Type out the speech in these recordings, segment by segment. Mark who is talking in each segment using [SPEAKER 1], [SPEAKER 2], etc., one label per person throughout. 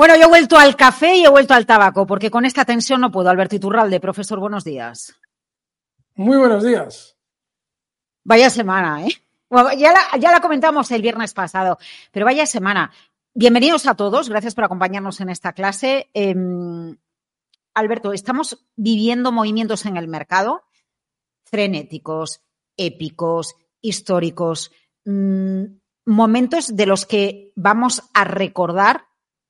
[SPEAKER 1] Bueno, yo he vuelto al café y he vuelto al tabaco, porque con esta tensión no puedo. Alberto Iturralde, profesor, buenos días.
[SPEAKER 2] Muy buenos días.
[SPEAKER 1] Vaya semana, ¿eh? Bueno, ya la comentamos el viernes pasado, pero vaya semana. Bienvenidos a todos, gracias por acompañarnos en esta clase. Alberto, estamos viviendo movimientos en el mercado frenéticos, épicos, históricos, momentos de los que vamos a recordar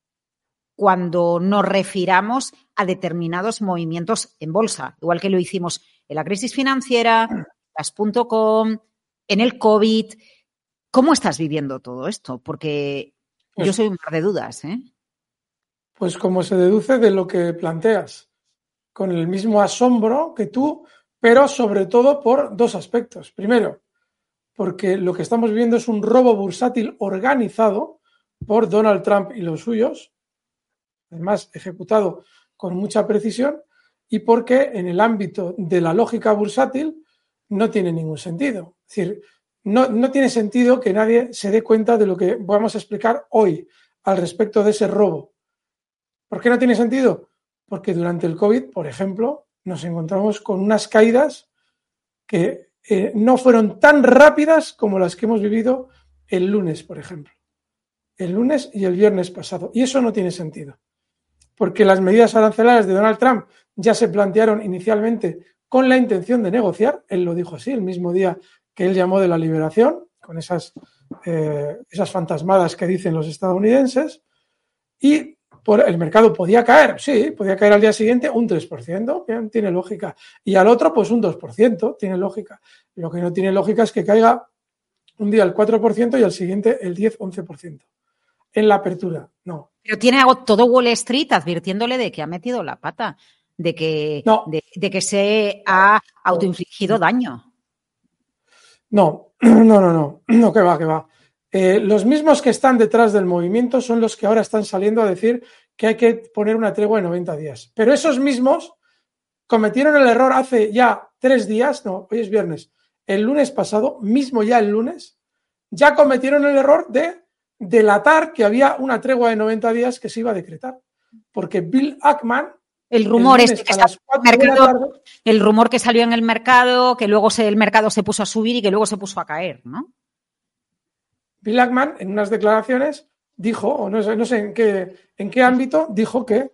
[SPEAKER 1] cuando nos refiramos a determinados movimientos en bolsa, igual que lo hicimos en la crisis financiera, las .com, en el COVID. ¿Cómo estás viviendo todo esto? Porque yo soy un par de dudas, ¿eh?
[SPEAKER 2] Pues como se deduce de lo que planteas, con el mismo asombro que tú, pero sobre todo por dos aspectos. Primero, porque lo que estamos viviendo es un robo bursátil organizado por Donald Trump y los suyos, además ejecutado con mucha precisión, y porque en el ámbito de la lógica bursátil no tiene ningún sentido. Es decir, no tiene sentido que nadie se dé cuenta de lo que vamos a explicar hoy al respecto de ese robo. ¿Por qué no tiene sentido? Porque durante el COVID, por ejemplo, nos encontramos con unas caídas que no fueron tan rápidas como las que hemos vivido el lunes, por ejemplo. El lunes y el viernes pasado. Y eso no tiene sentido. Porque las medidas arancelarias de Donald Trump ya se plantearon inicialmente con la intención de negociar. Él lo dijo así, el mismo día que él llamó de la liberación, con esas fantasmadas que dicen los estadounidenses. Y el mercado podía caer, sí, podía caer al día siguiente un 3%, bien, tiene lógica. Y al otro, pues un 2%, tiene lógica. Lo que no tiene lógica es que caiga un día el 4% y al siguiente el 10-11%. En la apertura, no.
[SPEAKER 1] Pero tiene todo Wall Street advirtiéndole de que ha metido la pata, de que,
[SPEAKER 2] no.
[SPEAKER 1] de que se ha autoinfligido daño.
[SPEAKER 2] No, que va. Los mismos que están detrás del movimiento son los que ahora están saliendo a decir que hay que poner una tregua de 90 días. Pero esos mismos cometieron el error hace ya 3 días, no, hoy es viernes, el lunes pasado, mismo ya el lunes, ya cometieron el error de delatar que había una tregua de 90 días que se iba a decretar. Porque Bill Ackman...
[SPEAKER 1] El rumor el rumor que salió en el mercado, que luego el mercado se puso a subir y que luego se puso a caer, ¿no?
[SPEAKER 2] Bill Ackman, en unas declaraciones, dijo, o no sé en qué ámbito, dijo que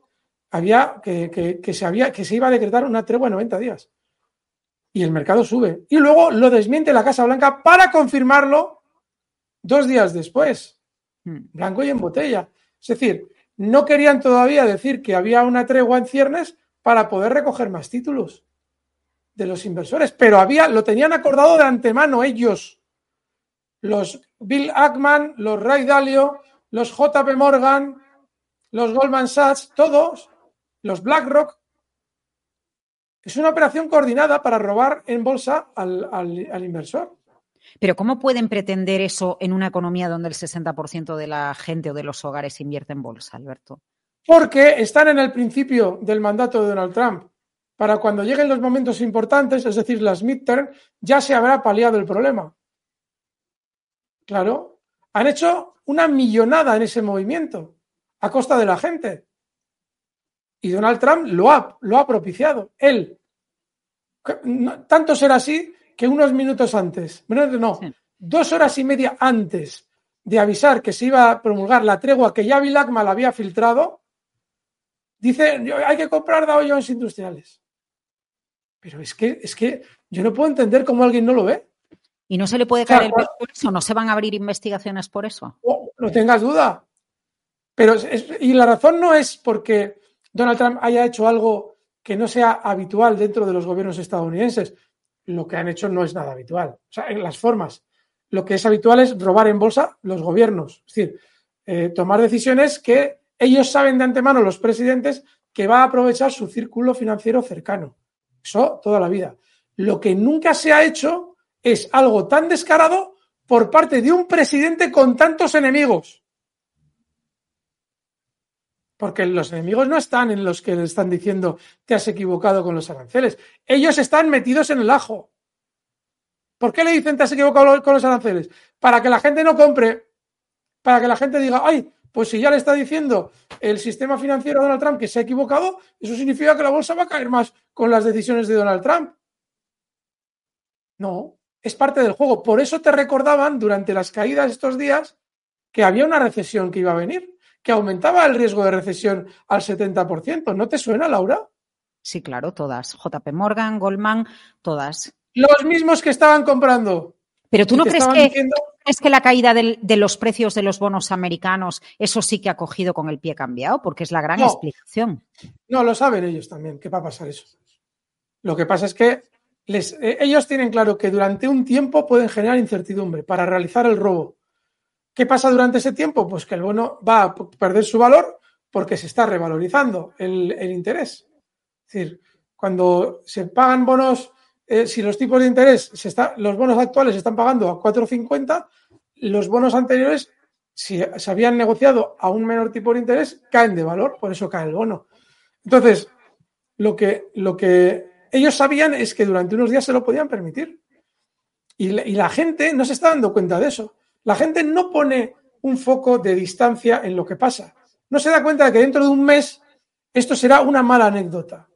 [SPEAKER 2] se iba a decretar una tregua de 90 días. Y el mercado sube. Y luego lo desmiente la Casa Blanca para confirmarlo 2 días después. Blanco y en botella. Es decir, no querían todavía decir que había una tregua en ciernes para poder recoger más títulos de los inversores. Pero lo tenían acordado de antemano ellos. Los Bill Ackman, los Ray Dalio, los JP Morgan, los Goldman Sachs, todos, los BlackRock. Es una operación coordinada para robar en bolsa al inversor.
[SPEAKER 1] Pero ¿cómo pueden pretender eso en una economía donde el 60% de la gente o de los hogares invierte en bolsa, Alberto?
[SPEAKER 2] Porque están en el principio del mandato de Donald Trump. Para cuando lleguen los momentos importantes, es decir, las midterm, ya se habrá paliado el problema. Claro, han hecho una millonada en ese movimiento a costa de la gente. Y Donald Trump lo ha propiciado. Él. Tanto será así que unos minutos antes, 2 horas y media antes de avisar que se iba a promulgar la tregua que ya Bill Ackman la había filtrado, dice, hay que comprar Dow Jones Industriales. Pero es que yo no puedo entender cómo alguien no lo ve.
[SPEAKER 1] ¿Y no se le puede caer el pelo por eso? ¿No se van a abrir investigaciones por eso?
[SPEAKER 2] No tengas duda. Pero y la razón no es porque Donald Trump haya hecho algo que no sea habitual dentro de los gobiernos estadounidenses. Lo que han hecho no es nada habitual. O sea, en las formas. Lo que es habitual es robar en bolsa los gobiernos. Es decir, tomar decisiones que ellos saben de antemano, los presidentes, que va a aprovechar su círculo financiero cercano. Eso toda la vida. Lo que nunca se ha hecho es algo tan descarado por parte de un presidente con tantos enemigos. Porque los enemigos no están en los que le están diciendo te has equivocado con los aranceles. Ellos están metidos en el ajo. ¿Por qué le dicen te has equivocado con los aranceles? Para que la gente no compre. Para que la gente diga, ay, pues si ya le está diciendo el sistema financiero de Donald Trump que se ha equivocado, eso significa que la bolsa va a caer más con las decisiones de Donald Trump. No, es parte del juego. Por eso te recordaban durante las caídas estos días que había una recesión que iba a venir, que aumentaba el riesgo de recesión al 70%. ¿No te suena, Laura?
[SPEAKER 1] Sí, claro, todas. JP Morgan, Goldman, todas.
[SPEAKER 2] Los mismos que estaban comprando.
[SPEAKER 1] Pero ¿tú
[SPEAKER 2] y
[SPEAKER 1] no
[SPEAKER 2] te
[SPEAKER 1] crees
[SPEAKER 2] estaban
[SPEAKER 1] que,
[SPEAKER 2] diciendo...
[SPEAKER 1] la caída de los precios de los bonos americanos, eso sí que ha cogido con el pie cambiado? Porque es la gran explicación.
[SPEAKER 2] No, lo saben ellos también, que va a pasar eso. Lo que pasa es que ellos tienen claro que durante un tiempo pueden generar incertidumbre para realizar el robo. ¿Qué pasa durante ese tiempo? Pues que el bono va a perder su valor porque se está revalorizando el interés. Es decir, cuando se pagan bonos, si los tipos de interés, los bonos actuales se están pagando a 4,50, los bonos anteriores, si se habían negociado a un menor tipo de interés, caen de valor, por eso cae el bono. Entonces, lo que ellos sabían es que durante unos días se lo podían permitir. Y la gente no se está dando cuenta de eso. La gente no pone un foco de distancia en lo que pasa. No se da cuenta de que dentro de un mes esto será una mala anécdota.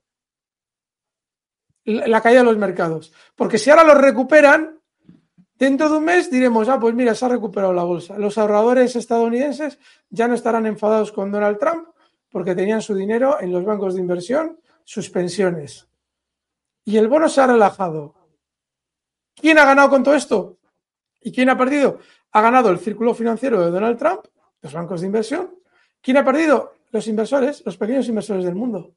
[SPEAKER 2] La caída de los mercados. Porque si ahora lo recuperan, dentro de un mes diremos, pues mira, se ha recuperado la bolsa. Los ahorradores estadounidenses ya no estarán enfadados con Donald Trump porque tenían su dinero en los bancos de inversión, sus pensiones. Y el bono se ha relajado. ¿Quién ha ganado con todo esto? ¿Y quién ha perdido? Ha ganado el círculo financiero de Donald Trump, los bancos de inversión. ¿Quién ha perdido? Los inversores, los pequeños inversores del mundo.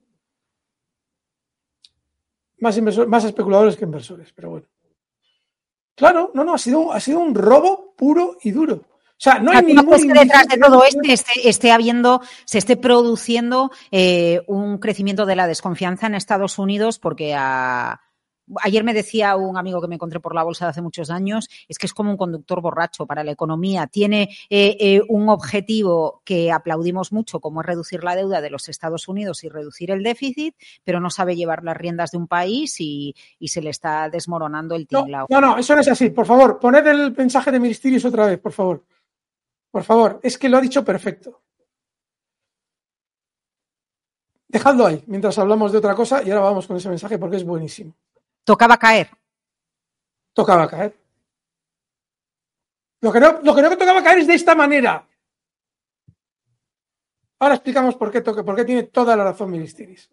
[SPEAKER 2] Más especuladores que inversores, pero bueno. Claro, no, ha sido un robo puro y duro. O sea, no hay ningún
[SPEAKER 1] indicio detrás de todo se esté produciendo un crecimiento de la desconfianza en Estados Unidos porque ayer me decía un amigo que me encontré por la bolsa de hace muchos años, es que es como un conductor borracho para la economía. Tiene un objetivo que aplaudimos mucho, como es reducir la deuda de los Estados Unidos y reducir el déficit, pero no sabe llevar las riendas de un país y se le está desmoronando el tinglao.
[SPEAKER 2] No, eso no es así. Por favor, poned el mensaje de Ministerios otra vez, por favor. Por favor, es que lo ha dicho perfecto. Dejadlo ahí, mientras hablamos de otra cosa, y ahora vamos con ese mensaje porque es buenísimo.
[SPEAKER 1] Tocaba caer.
[SPEAKER 2] Tocaba caer. Lo que no tocaba caer es de esta manera. Ahora explicamos por qué tiene toda la razón Ministerios.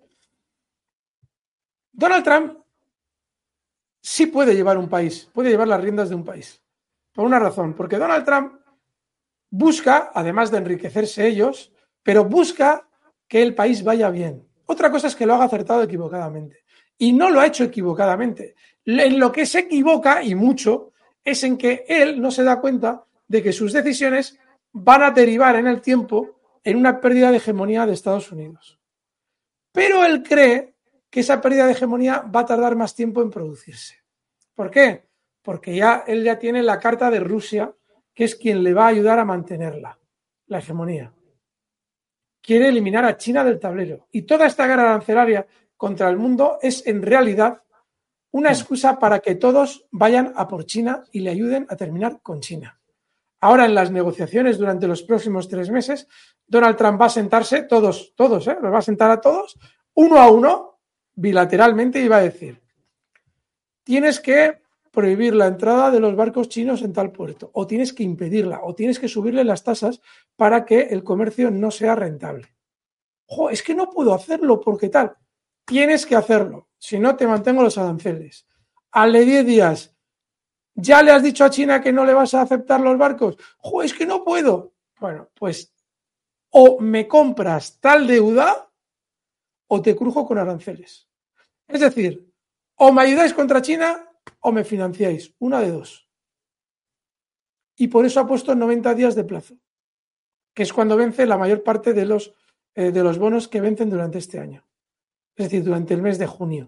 [SPEAKER 2] Donald Trump sí puede llevar un país, puede llevar las riendas de un país. Por una razón, porque Donald Trump busca, además de enriquecerse ellos, pero busca que el país vaya bien. Otra cosa es que lo haga acertado equivocadamente. Y no lo ha hecho equivocadamente. En lo que se equivoca, y mucho, es en que él no se da cuenta de que sus decisiones van a derivar en el tiempo en una pérdida de hegemonía de Estados Unidos. Pero él cree que esa pérdida de hegemonía va a tardar más tiempo en producirse. ¿Por qué? Porque él ya tiene la carta de Rusia, que es quien le va a ayudar a mantenerla, la hegemonía. Quiere eliminar a China del tablero. Y toda esta guerra arancelaria contra el mundo es en realidad una excusa para que todos vayan a por China y le ayuden a terminar con China. Ahora en las negociaciones durante los próximos 3 meses, Donald Trump va a sentarse, los va a sentar a todos, uno a uno, bilateralmente, y va a decir, tienes que prohibir la entrada de los barcos chinos en tal puerto, o tienes que impedirla, o tienes que subirle las tasas para que el comercio no sea rentable. Es que no puedo hacerlo porque tal. Tienes que hacerlo, si no te mantengo los aranceles. Al de 10 días, ¿ya le has dicho a China que no le vas a aceptar los barcos? Es que no puedo. Bueno, pues o me compras tal deuda o te crujo con aranceles. Es decir, o me ayudáis contra China o me financiáis, una de dos. Y por eso ha puesto 90 días de plazo, que es cuando vence la mayor parte de los bonos que vencen durante este año. Es decir, durante el mes de junio.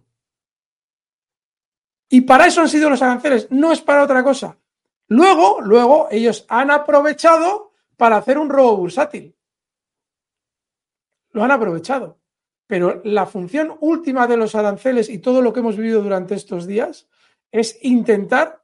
[SPEAKER 2] Y para eso han sido los aranceles, no es para otra cosa. Luego ellos han aprovechado para hacer un robo bursátil. Lo han aprovechado. Pero la función última de los aranceles y todo lo que hemos vivido durante estos días es intentar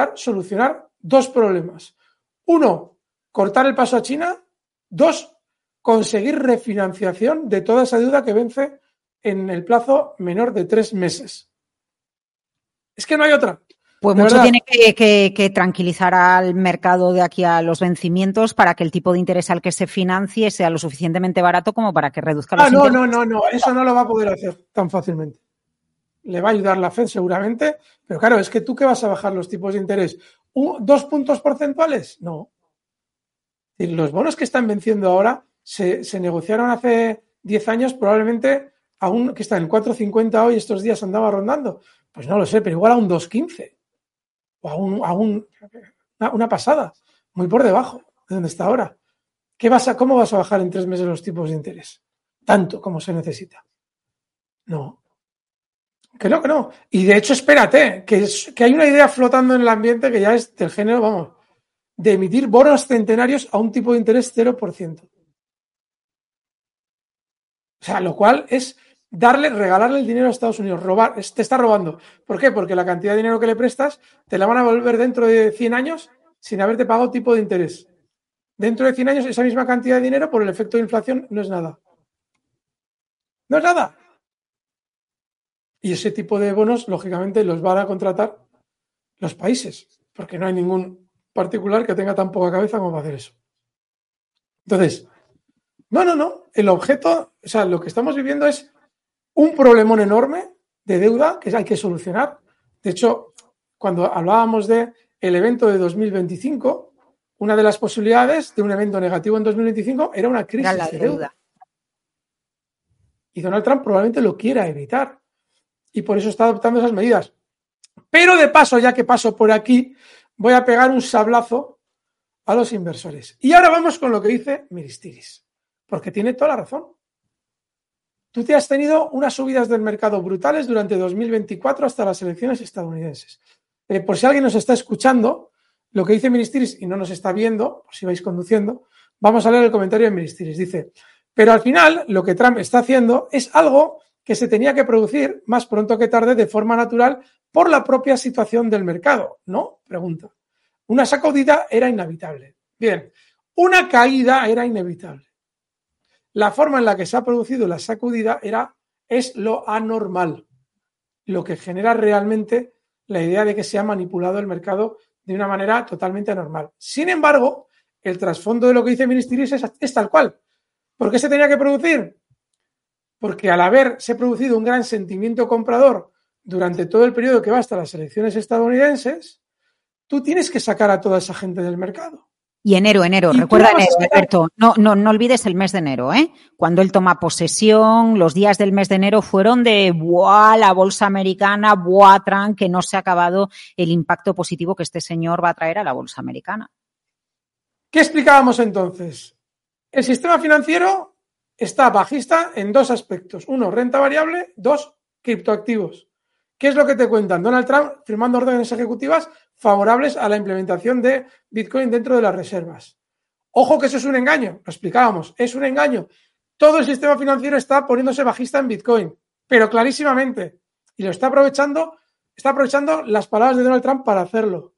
[SPEAKER 2] solucionar 2 problemas. 1, cortar el paso a China. 2, conseguir refinanciación de toda esa deuda que vence en el plazo menor de 3 meses. Es que no hay otra.
[SPEAKER 1] Pues
[SPEAKER 2] de
[SPEAKER 1] mucho
[SPEAKER 2] verdad.
[SPEAKER 1] tiene que tranquilizar al mercado de aquí a los vencimientos para que el tipo de interés al que se financie sea lo suficientemente barato como para que reduzca los intereses.
[SPEAKER 2] No, eso no lo va a poder hacer tan fácilmente. Le va a ayudar la Fed seguramente, pero claro, es que tú ¿qué vas a bajar los tipos de interés? ¿2 puntos porcentuales? No. Y los bonos que están venciendo ahora se negociaron hace 10 años probablemente aún que están en 4,50 hoy, estos días andaba rondando. Pues no lo sé, pero igual a un 2,15 o a una pasada, muy por debajo de donde está ahora. ¿Cómo vas a bajar en 3 meses los tipos de interés? Tanto como se necesita. No. Que no. Y de hecho, espérate, que hay una idea flotando en el ambiente que ya es del género, vamos, de emitir bonos centenarios a un tipo de interés 0%. O sea, lo cual es regalarle el dinero a Estados Unidos, te está robando. ¿Por qué? Porque la cantidad de dinero que le prestas te la van a devolver dentro de 100 años sin haberte pagado tipo de interés. Dentro de 100 años esa misma cantidad de dinero por el efecto de inflación no es nada. No es nada. Y ese tipo de bonos, lógicamente, los van a contratar los países, porque no hay ningún particular que tenga tan poca cabeza como para hacer eso. Entonces, no. El objeto, o sea, lo que estamos viviendo es un problemón enorme de deuda que hay que solucionar. De hecho, cuando hablábamos de el evento de 2025, una de las posibilidades de un evento negativo en 2025 era una crisis de deuda. Y Donald Trump probablemente lo quiera evitar. Y por eso está adoptando esas medidas. Pero de paso, ya que paso por aquí, voy a pegar un sablazo a los inversores. Y ahora vamos con lo que dice Miristiris, porque tiene toda la razón. Tú te has tenido unas subidas del mercado brutales durante 2024 hasta las elecciones estadounidenses. Por si alguien nos está escuchando, lo que dice Miristiris y no nos está viendo, por si vais conduciendo, vamos a leer el comentario de Miristiris. Dice, pero al final lo que Trump está haciendo es algo que se tenía que producir más pronto que tarde de forma natural por la propia situación del mercado, ¿no? Pregunta. Una sacudida era inevitable. Bien, una caída era inevitable. La forma en la que se ha producido la sacudida es lo anormal, lo que genera realmente la idea de que se ha manipulado el mercado de una manera totalmente anormal. Sin embargo, el trasfondo de lo que dice Miristiris es tal cual. ¿Por qué se tenía que producir? Porque al haberse producido un gran sentimiento comprador durante todo el periodo que va hasta las elecciones estadounidenses, tú tienes que sacar a toda esa gente del mercado.
[SPEAKER 1] Y enero, recuerda enero, Alberto, no olvides el mes de enero, ¿eh? Cuando él toma posesión, los días del mes de enero fueron de ¡buah! La bolsa americana, ¡buah! Trump, que no se ha acabado el impacto positivo que este señor va a traer a la bolsa americana.
[SPEAKER 2] ¿Qué explicábamos entonces? El sistema financiero está bajista en 2 aspectos. 1, renta variable. 2, criptoactivos. ¿Qué es lo que te cuentan? Donald Trump firmando órdenes ejecutivas favorables a la implementación de Bitcoin dentro de las reservas. Ojo que eso es un engaño, lo explicábamos, es un engaño. Todo el sistema financiero está poniéndose bajista en Bitcoin, pero clarísimamente. Y lo está aprovechando las palabras de Donald Trump para hacerlo.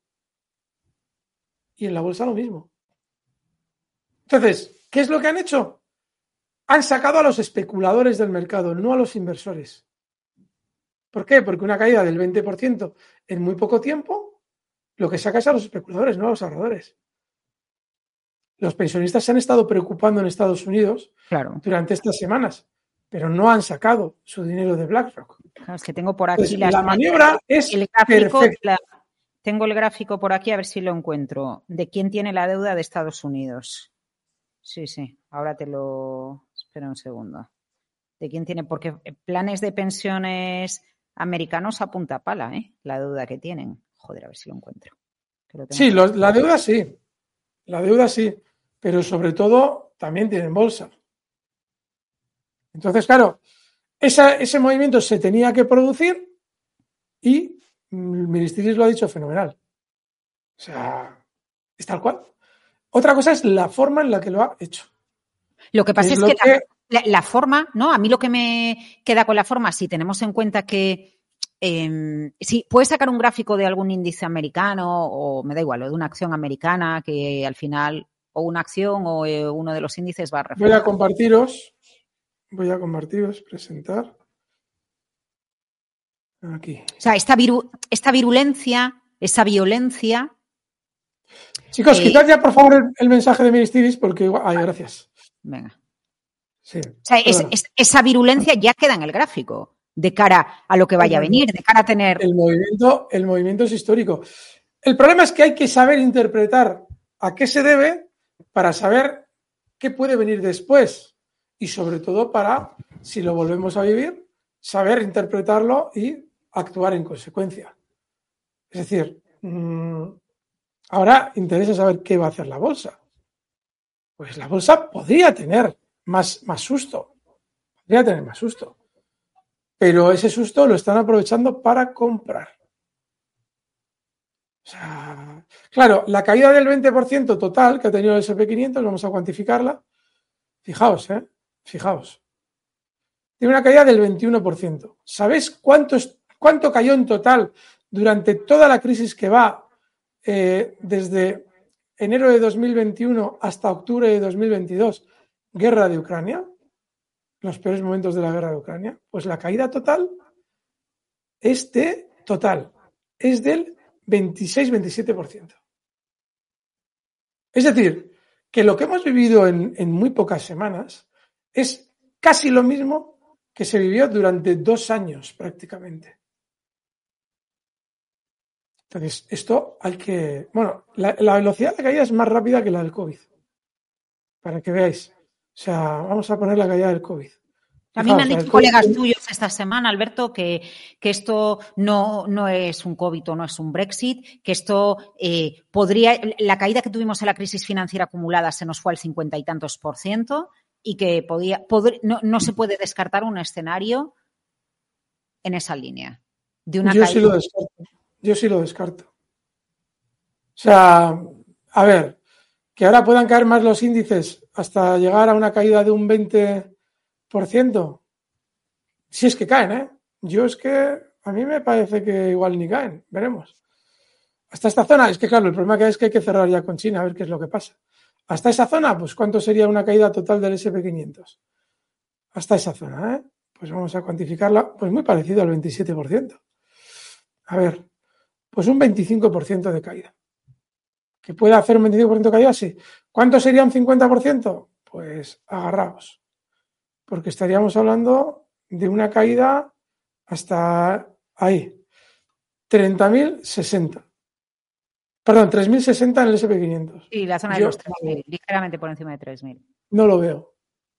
[SPEAKER 2] Y en la bolsa lo mismo. Entonces, ¿qué es lo que han hecho? Han sacado a los especuladores del mercado, no a los inversores. ¿Por qué? Porque una caída del 20% en muy poco tiempo, lo que saca es a los especuladores, no a los ahorradores. Los pensionistas se han estado preocupando en Estados Unidos durante estas semanas, pero no han sacado su dinero de BlackRock.
[SPEAKER 1] Claro, es que tengo por aquí
[SPEAKER 2] la maniobra es perfecta.
[SPEAKER 1] Tengo el gráfico por aquí, a ver si lo encuentro, de quién tiene la deuda de Estados Unidos. Sí, ahora te lo... Espera un segundo. ¿De quién tiene? Porque planes de pensiones americanos a punta pala, la deuda que tienen. Joder, a ver si lo encuentro.
[SPEAKER 2] Sí, la deuda sí. La deuda sí. Pero sobre todo también tienen bolsa. Entonces, claro, ese movimiento se tenía que producir y el Ministerio lo ha dicho fenomenal. O sea, es tal cual. Otra cosa es la forma en la que lo ha hecho.
[SPEAKER 1] Lo que pasa es que la forma, ¿no? A mí lo que me queda con la forma, si tenemos en cuenta que si puedes sacar un gráfico de algún índice americano o me da igual, o de una acción americana que al final o una acción o uno de los índices va a
[SPEAKER 2] Voy
[SPEAKER 1] reforzar.
[SPEAKER 2] a compartiros, presentar. Aquí.
[SPEAKER 1] O sea, esta virulencia, esa violencia.
[SPEAKER 2] Chicos, quitad ya, por favor, el mensaje de Ministiris, porque igual... Ay, gracias.
[SPEAKER 1] Venga.
[SPEAKER 2] Sí,
[SPEAKER 1] O sea, esa virulencia ya queda en el gráfico, de cara a lo que vaya a venir, de cara a tener...
[SPEAKER 2] El movimiento es histórico. El problema es que hay que saber interpretar a qué se debe para saber qué puede venir después. Y sobre todo para, si lo volvemos a vivir, saber interpretarlo y actuar en consecuencia. Es decir, ahora interesa saber qué va a hacer la bolsa. Pues la bolsa podría tener más susto. Podría tener más susto. Pero ese susto lo están aprovechando para comprar. O sea, claro, la caída del 20% total que ha tenido el S&P 500, vamos a cuantificarla. Fijaos. Tiene una caída del 21%. ¿Sabéis cuánto cayó en total durante toda la crisis que va desde enero de 2021 hasta octubre de 2022? Guerra de Ucrania. Los peores momentos de la guerra de Ucrania. Pues la caída total es del 26-27%. Es decir, que lo que hemos vivido en muy pocas semanas es casi lo mismo que se vivió durante 2 años prácticamente. Entonces, esto hay que... Bueno, la velocidad de caída es más rápida que la del COVID, para que veáis. O sea, vamos a poner la caída del COVID.
[SPEAKER 1] A mí me han dicho colegas tuyos esta semana, Alberto, que esto no es un COVID o no es un Brexit, que esto podría... La caída que tuvimos en la crisis financiera acumulada se nos fue al 50 y tantos % y que no se puede descartar un escenario en esa línea. De una
[SPEAKER 2] Yo
[SPEAKER 1] caída.
[SPEAKER 2] sí lo descarto. O sea, a ver, que ahora puedan caer más los índices hasta llegar a una caída de un 20%. Si es que caen, ¿eh? Yo es que a mí me parece que igual ni caen. Veremos. Hasta esta zona, es que claro, el problema que es que hay que cerrar ya con China a ver qué es lo que pasa. Hasta esa zona, pues ¿cuánto sería una caída total del S&P 500? Hasta esa zona, ¿eh? Pues vamos a cuantificarla, pues muy parecido al 27%. A ver, pues un 25% de caída. ¿Que puede hacer un 25% de caída? Sí. ¿Cuánto sería un 50%? Pues agarraos. Porque estaríamos hablando de una caída hasta ahí. 30.060. Perdón, 3.060 en el S&P 500.
[SPEAKER 1] Sí, la zona de los 3.000, ligeramente por encima de 3.000.
[SPEAKER 2] No lo veo.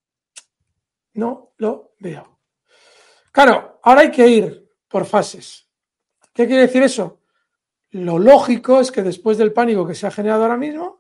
[SPEAKER 2] No lo veo. Claro, ahora hay que ir por fases. ¿Qué quiere decir eso? Lo lógico es que después del pánico que se ha generado ahora mismo,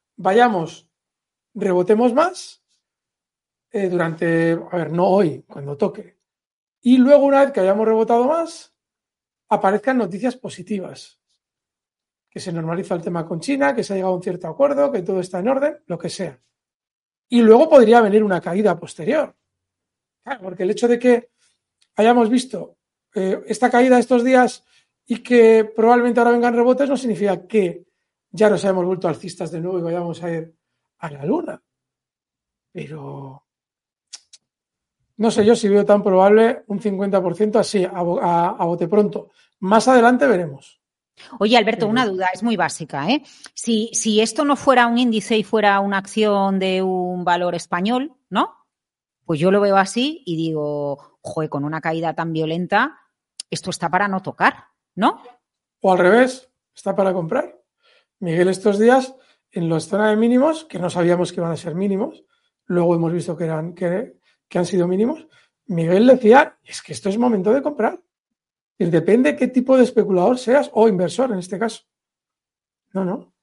[SPEAKER 2] rebotemos más durante, a ver, no hoy, cuando toque. Y luego, una vez que hayamos rebotado más, aparezcan noticias positivas. Que se normaliza el tema con China, que se ha llegado a un cierto acuerdo, que todo está en orden, lo que sea. Y luego podría venir una caída posterior. Claro, porque el hecho de que hayamos visto esta caída estos días y que probablemente ahora vengan rebotes no significa que ya nos hayamos vuelto alcistas de nuevo y vayamos a ir a la luna. Pero no sé yo si veo tan probable un 50% así, a bote pronto. Más adelante veremos.
[SPEAKER 1] Oye, Alberto, una duda, es muy básica, ¿eh? Si esto no fuera un índice y fuera una acción de un valor español, ¿no? Pues yo lo veo así y digo, joder, con una caída tan violenta, esto está para no tocar, ¿no?
[SPEAKER 2] O al revés, está para comprar. Miguel estos días, en la zona de mínimos, que no sabíamos que iban a ser mínimos, luego hemos visto que han sido mínimos, Miguel decía, es que esto es momento de comprar. Y depende qué tipo de especulador seas o inversor en este caso. No.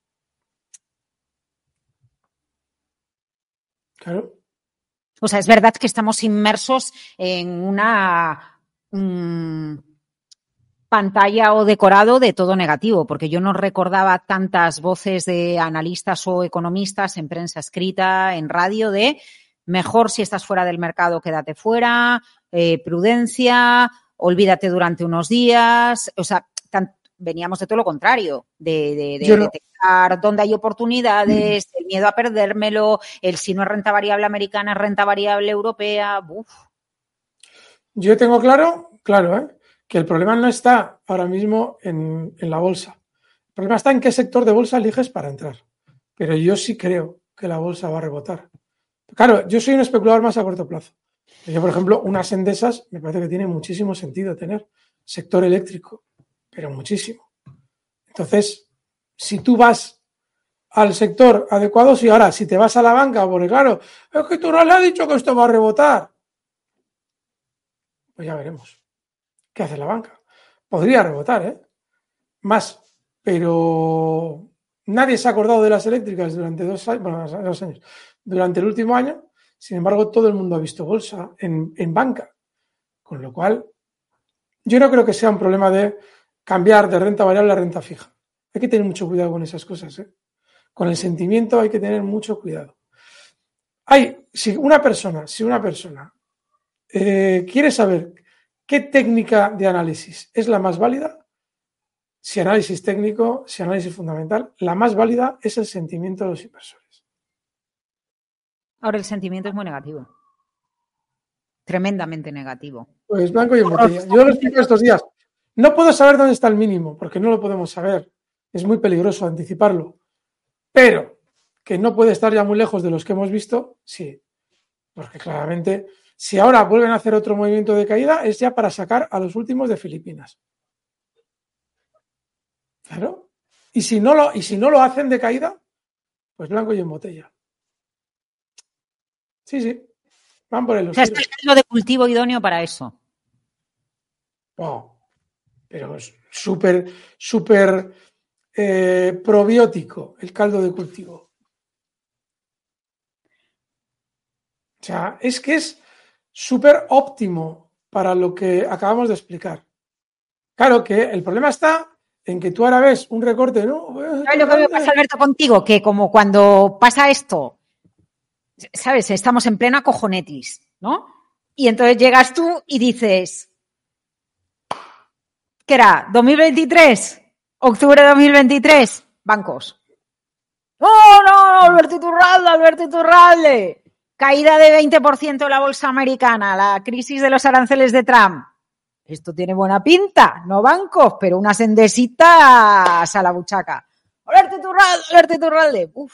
[SPEAKER 2] Claro.
[SPEAKER 1] O sea, es verdad que estamos inmersos en una pantalla o decorado de todo negativo, porque yo no recordaba tantas voces de analistas o economistas en prensa escrita, en radio, de mejor si estás fuera del mercado, quédate fuera, prudencia, olvídate durante unos días. O sea, veníamos de todo lo contrario, de
[SPEAKER 2] Yo no.
[SPEAKER 1] detectar dónde hay oportunidades, el miedo a perdérmelo, el si no es renta variable americana, es renta variable europea. Uf.
[SPEAKER 2] Yo tengo claro, que el problema no está ahora mismo en la bolsa. El problema está en qué sector de bolsa eliges para entrar. Pero yo sí creo que la bolsa va a rebotar. Claro, yo soy un especulador más a corto plazo. Yo, por ejemplo, unas Endesas me parece que tiene muchísimo sentido tener. Sector eléctrico, pero muchísimo. Entonces, si tú vas al sector adecuado, sí, ahora, si te vas a la banca, porque claro, es que tú no le has dicho que esto va a rebotar. Pues ya veremos. ¿Qué hace la banca? Podría rebotar, ¿eh? Más, pero nadie se ha acordado de las eléctricas durante 2 años, bueno, 2 años, durante el último año. Sin embargo, todo el mundo ha visto bolsa en banca. Con lo cual, yo no creo que sea un problema de cambiar de renta variable a renta fija. Hay que tener mucho cuidado con esas cosas, ¿eh? Con el sentimiento hay que tener mucho cuidado. Si una persona quiere saber qué técnica de análisis es la más válida, si análisis técnico, si análisis fundamental, la más válida es el sentimiento de los inversores.
[SPEAKER 1] Ahora el sentimiento es muy negativo. Tremendamente negativo.
[SPEAKER 2] Pues blanco y en botella. Yo lo explico estos días. No puedo saber dónde está el mínimo, porque no lo podemos saber. Es muy peligroso anticiparlo. Pero que no puede estar ya muy lejos de los que hemos visto, sí. Porque claramente, si ahora vuelven a hacer otro movimiento de caída, es ya para sacar a los últimos de Filipinas. Claro. Y si no lo hacen de caída, pues blanco y en botella. Sí. Van por el
[SPEAKER 1] O sea, es el caldo de cultivo idóneo para eso.
[SPEAKER 2] Wow. Pero es súper probiótico el caldo de cultivo. O sea, es que es súper óptimo para lo que acabamos de explicar. Claro que el problema está en que tú ahora ves un recorte, ¿no?
[SPEAKER 1] ¿Sabes lo que me pasa, Alberto, contigo? Que como cuando pasa esto, ¿sabes? Estamos en plena cojonetis, ¿no? Y entonces llegas tú y dices, ¿qué era? ¿2023? ¿Octubre de 2023? Bancos. ¡No, Alberto Iturralde! Caída de 20% de la bolsa americana, la crisis de los aranceles de Trump. Esto tiene buena pinta, no bancos, pero unas endesitas a la buchaca. Alberto Iturralde. Uf.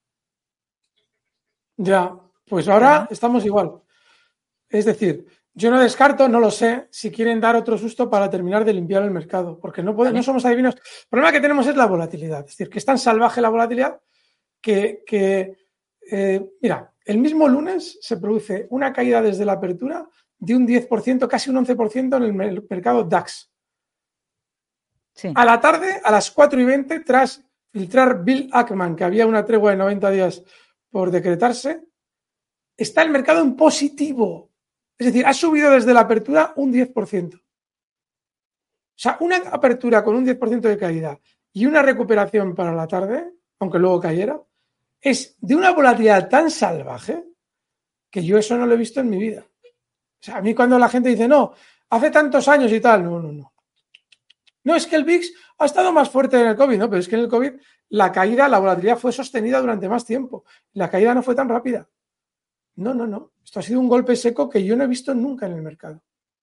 [SPEAKER 2] Ya, pues ahora estamos igual. Es decir, yo no descarto, no lo sé, si quieren dar otro susto para terminar de limpiar el mercado, porque no somos adivinos. El problema que tenemos es la volatilidad. Es decir, que es tan salvaje la volatilidad que mira, el mismo lunes se produce una caída desde la apertura de un 10%, casi un 11% en el mercado DAX. Sí. A la tarde, a las 4:20, tras filtrar Bill Ackman, que había una tregua de 90 días por decretarse, está el mercado en positivo. Es decir, ha subido desde la apertura un 10%. O sea, una apertura con un 10% de caída y una recuperación para la tarde, aunque luego cayera, es de una volatilidad tan salvaje que yo eso no lo he visto en mi vida. O sea, a mí cuando la gente dice, no, hace tantos años y tal, no. No, es que el VIX ha estado más fuerte en el COVID, ¿no? Pero es que en el COVID la caída, la volatilidad fue sostenida durante más tiempo. La caída no fue tan rápida. No. Esto ha sido un golpe seco que yo no he visto nunca en el mercado.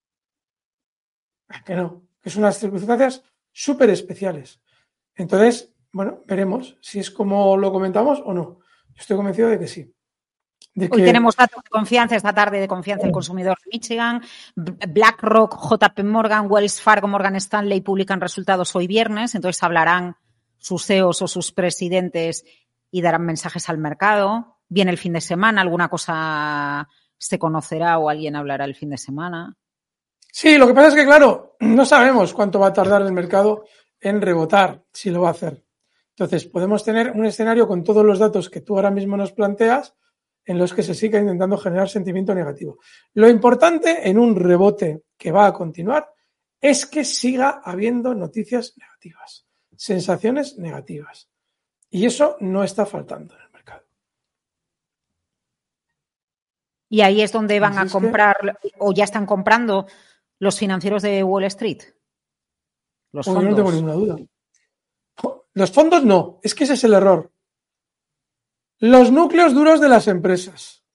[SPEAKER 2] Que no, que son unas circunstancias súper especiales. Entonces, bueno, veremos si es como lo comentamos o no. Yo estoy convencido de que sí.
[SPEAKER 1] Hoy tenemos datos de confianza, esta tarde de confianza del consumidor de Michigan. BlackRock, JP Morgan, Wells Fargo, Morgan Stanley publican resultados hoy viernes, entonces hablarán sus CEOs o sus presidentes y darán mensajes al mercado. Viene el fin de semana, alguna cosa se conocerá o alguien hablará el fin de semana.
[SPEAKER 2] Sí, lo que pasa es que, claro, no sabemos cuánto va a tardar el mercado en rebotar, si lo va a hacer. Entonces, podemos tener un escenario con todos los datos que tú ahora mismo nos planteas en los que se siga intentando generar sentimiento negativo. Lo importante en un rebote que va a continuar es que siga habiendo noticias negativas, sensaciones negativas. Y eso no está faltando en el mercado.
[SPEAKER 1] Y ahí es donde van a comprar, o ya están comprando los financieros de Wall Street. los
[SPEAKER 2] Yo
[SPEAKER 1] fondos.
[SPEAKER 2] no tengo ninguna duda. Los fondos no, es que ese es el error. Los núcleos duros de las empresas.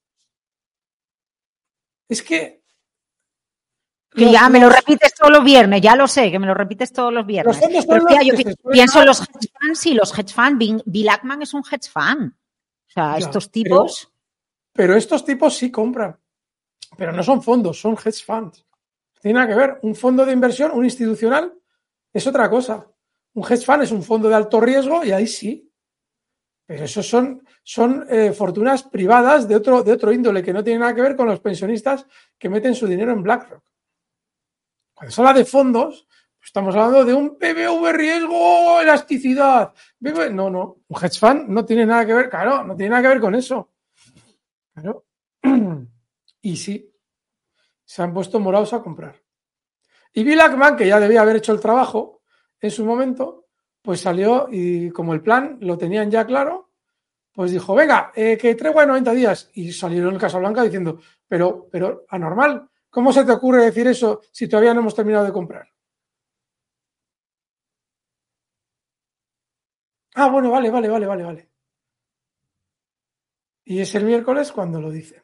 [SPEAKER 2] Es que...
[SPEAKER 1] Que ya me lo repites todos los viernes, ya lo sé, que me lo repites todos los viernes.
[SPEAKER 2] Los fondos son
[SPEAKER 1] Pero
[SPEAKER 2] los
[SPEAKER 1] tía, yo
[SPEAKER 2] que se
[SPEAKER 1] pienso en
[SPEAKER 2] sueltan.
[SPEAKER 1] los hedge funds y los hedge funds. Bill Ackman es un hedge fund. O sea,
[SPEAKER 2] Ya,
[SPEAKER 1] estos tipos...
[SPEAKER 2] Pero estos tipos sí compran. Pero no son fondos, son hedge funds. Tiene nada que ver. Un fondo de inversión, un institucional, es otra cosa. Un hedge fund es un fondo de alto riesgo y ahí sí. Pero esos son fortunas privadas de otro índole que no tiene nada que ver con los pensionistas que meten su dinero en BlackRock. Cuando se habla de fondos, estamos hablando de un PBV riesgo, elasticidad. No. Un hedge fund no tiene nada que ver, claro, no tiene nada que ver con eso. Claro. Y sí, se han puesto morados a comprar. Y Bill Ackman, que ya debía haber hecho el trabajo en su momento, pues salió y como el plan lo tenían ya claro, pues dijo, venga, que tregua de 90 días. Y salieron en Casablanca diciendo, pero anormal, ¿cómo se te ocurre decir eso si todavía no hemos terminado de comprar? Ah, bueno, vale. Y es el miércoles cuando lo dicen.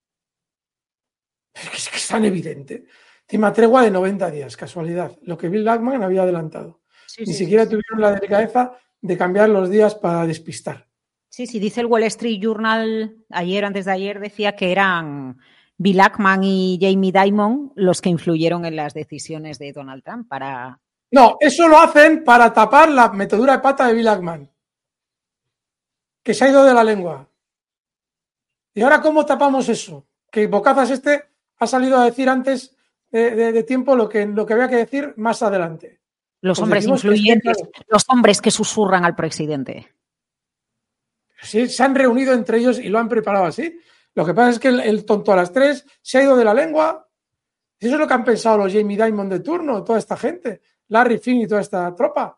[SPEAKER 2] Es que es tan evidente. Encima tregua de 90 días, casualidad, lo que Bill Ackman había adelantado. Ni siquiera tuvieron la delicadeza de cambiar los días para despistar.
[SPEAKER 1] Sí, dice el Wall Street Journal ayer, antes de ayer, decía que eran Bill Ackman y Jamie Dimon los que influyeron en las decisiones de Donald Trump para...
[SPEAKER 2] No, eso lo hacen para tapar la metedura de pata de Bill Ackman, que se ha ido de la lengua. ¿Y ahora cómo tapamos eso? Que Bocazas ha salido a decir antes de tiempo lo que había que decir más adelante.
[SPEAKER 1] Los hombres influyentes, los hombres que susurran al presidente.
[SPEAKER 2] Sí, se han reunido entre ellos y lo han preparado así. Lo que pasa es que el tonto a las 3 se ha ido de la lengua. Eso es lo que han pensado los Jamie Dimon de turno, toda esta gente, Larry Fink y toda esta tropa.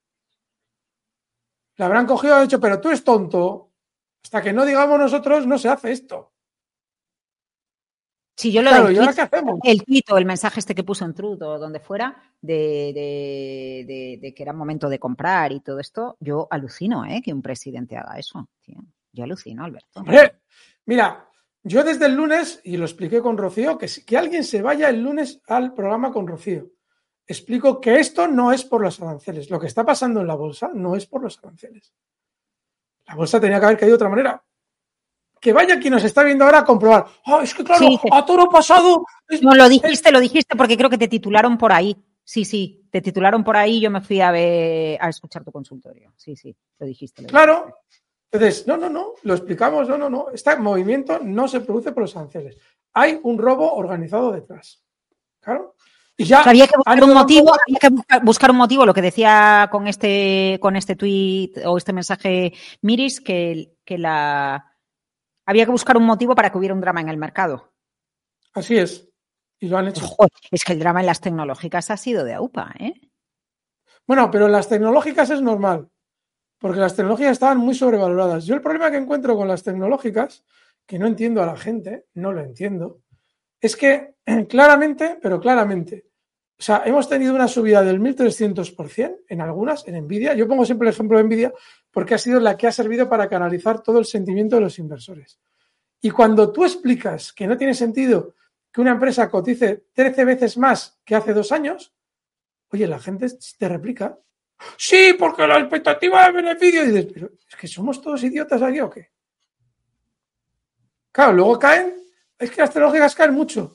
[SPEAKER 2] Le habrán cogido y han dicho, pero tú eres tonto. Hasta que no digamos nosotros, no se hace esto.
[SPEAKER 1] Sí, yo lo
[SPEAKER 2] claro,
[SPEAKER 1] del
[SPEAKER 2] ¿y ahora qué hacemos?
[SPEAKER 1] El mensaje este que puso en Truth o donde fuera, de que era momento de comprar y todo esto, yo alucino, que un presidente haga eso, tío. Yo alucino, Alberto.
[SPEAKER 2] Hombre, mira, yo desde el lunes, y lo expliqué con Rocío, que alguien se vaya el lunes al programa con Rocío. Explico que esto no es por los aranceles. Lo que está pasando en la bolsa no es por los aranceles. La bolsa tenía que haber caído de otra manera. Que vaya quien nos está viendo ahora a comprobar. Es que claro, a toro pasado...
[SPEAKER 1] No, lo dijiste porque creo que te titularon por ahí. Sí, te titularon por ahí y yo me fui a escuchar tu consultorio. Sí, lo dijiste.
[SPEAKER 2] Claro. Entonces, no, lo explicamos, no. Este movimiento no se produce por los aranceles. Hay un robo organizado detrás. Claro. Y ya
[SPEAKER 1] había que buscar un motivo, lo que decía con este tuit o este mensaje Miris, había que buscar un motivo para que hubiera un drama en el mercado.
[SPEAKER 2] Así es. Y lo han hecho.
[SPEAKER 1] Joder, es que el drama en las tecnológicas ha sido de AUPA, ¿eh?
[SPEAKER 2] Bueno, pero en las tecnológicas es normal, porque las tecnologías estaban muy sobrevaloradas. Yo el problema que encuentro con las tecnológicas, que no entiendo a la gente, no lo entiendo, es que claramente, o sea, hemos tenido una subida del 1.300% en algunas, en Nvidia. Yo pongo siempre el ejemplo de Nvidia porque ha sido la que ha servido para canalizar todo el sentimiento de los inversores. Y cuando tú explicas que no tiene sentido que una empresa cotice 13 veces más que hace 2 años, oye, la gente te replica. Sí, porque la expectativa de beneficio. Y dices, pero es que somos todos idiotas aquí o qué. Claro, luego caen, es que las tecnológicas caen mucho.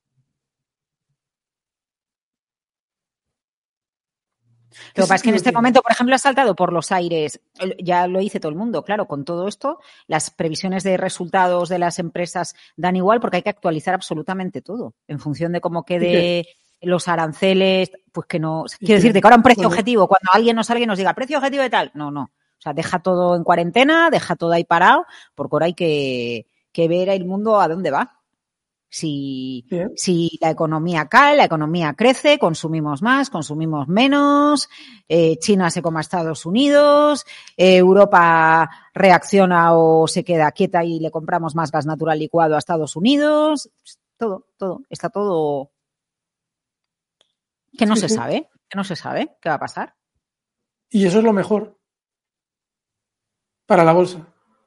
[SPEAKER 1] Lo que pasa es que en este momento, por ejemplo, ha saltado por los aires, ya lo dice todo el mundo, claro, con todo esto, las previsiones de resultados de las empresas dan igual porque hay que actualizar absolutamente todo en función de cómo quede los aranceles, pues que no... Quiero decirte que ahora un precio objetivo, cuando alguien nos diga precio objetivo de tal, no. O sea, deja todo en cuarentena, deja todo ahí parado, porque ahora hay que ver el mundo a dónde va. Si la economía cae, la economía crece, consumimos más, consumimos menos, China se come a Estados Unidos, Europa reacciona o se queda quieta y le compramos más gas natural licuado a Estados Unidos, todo, está todo que no se sabe. Que no se sabe qué va a pasar.
[SPEAKER 2] Y eso es lo mejor para la bolsa.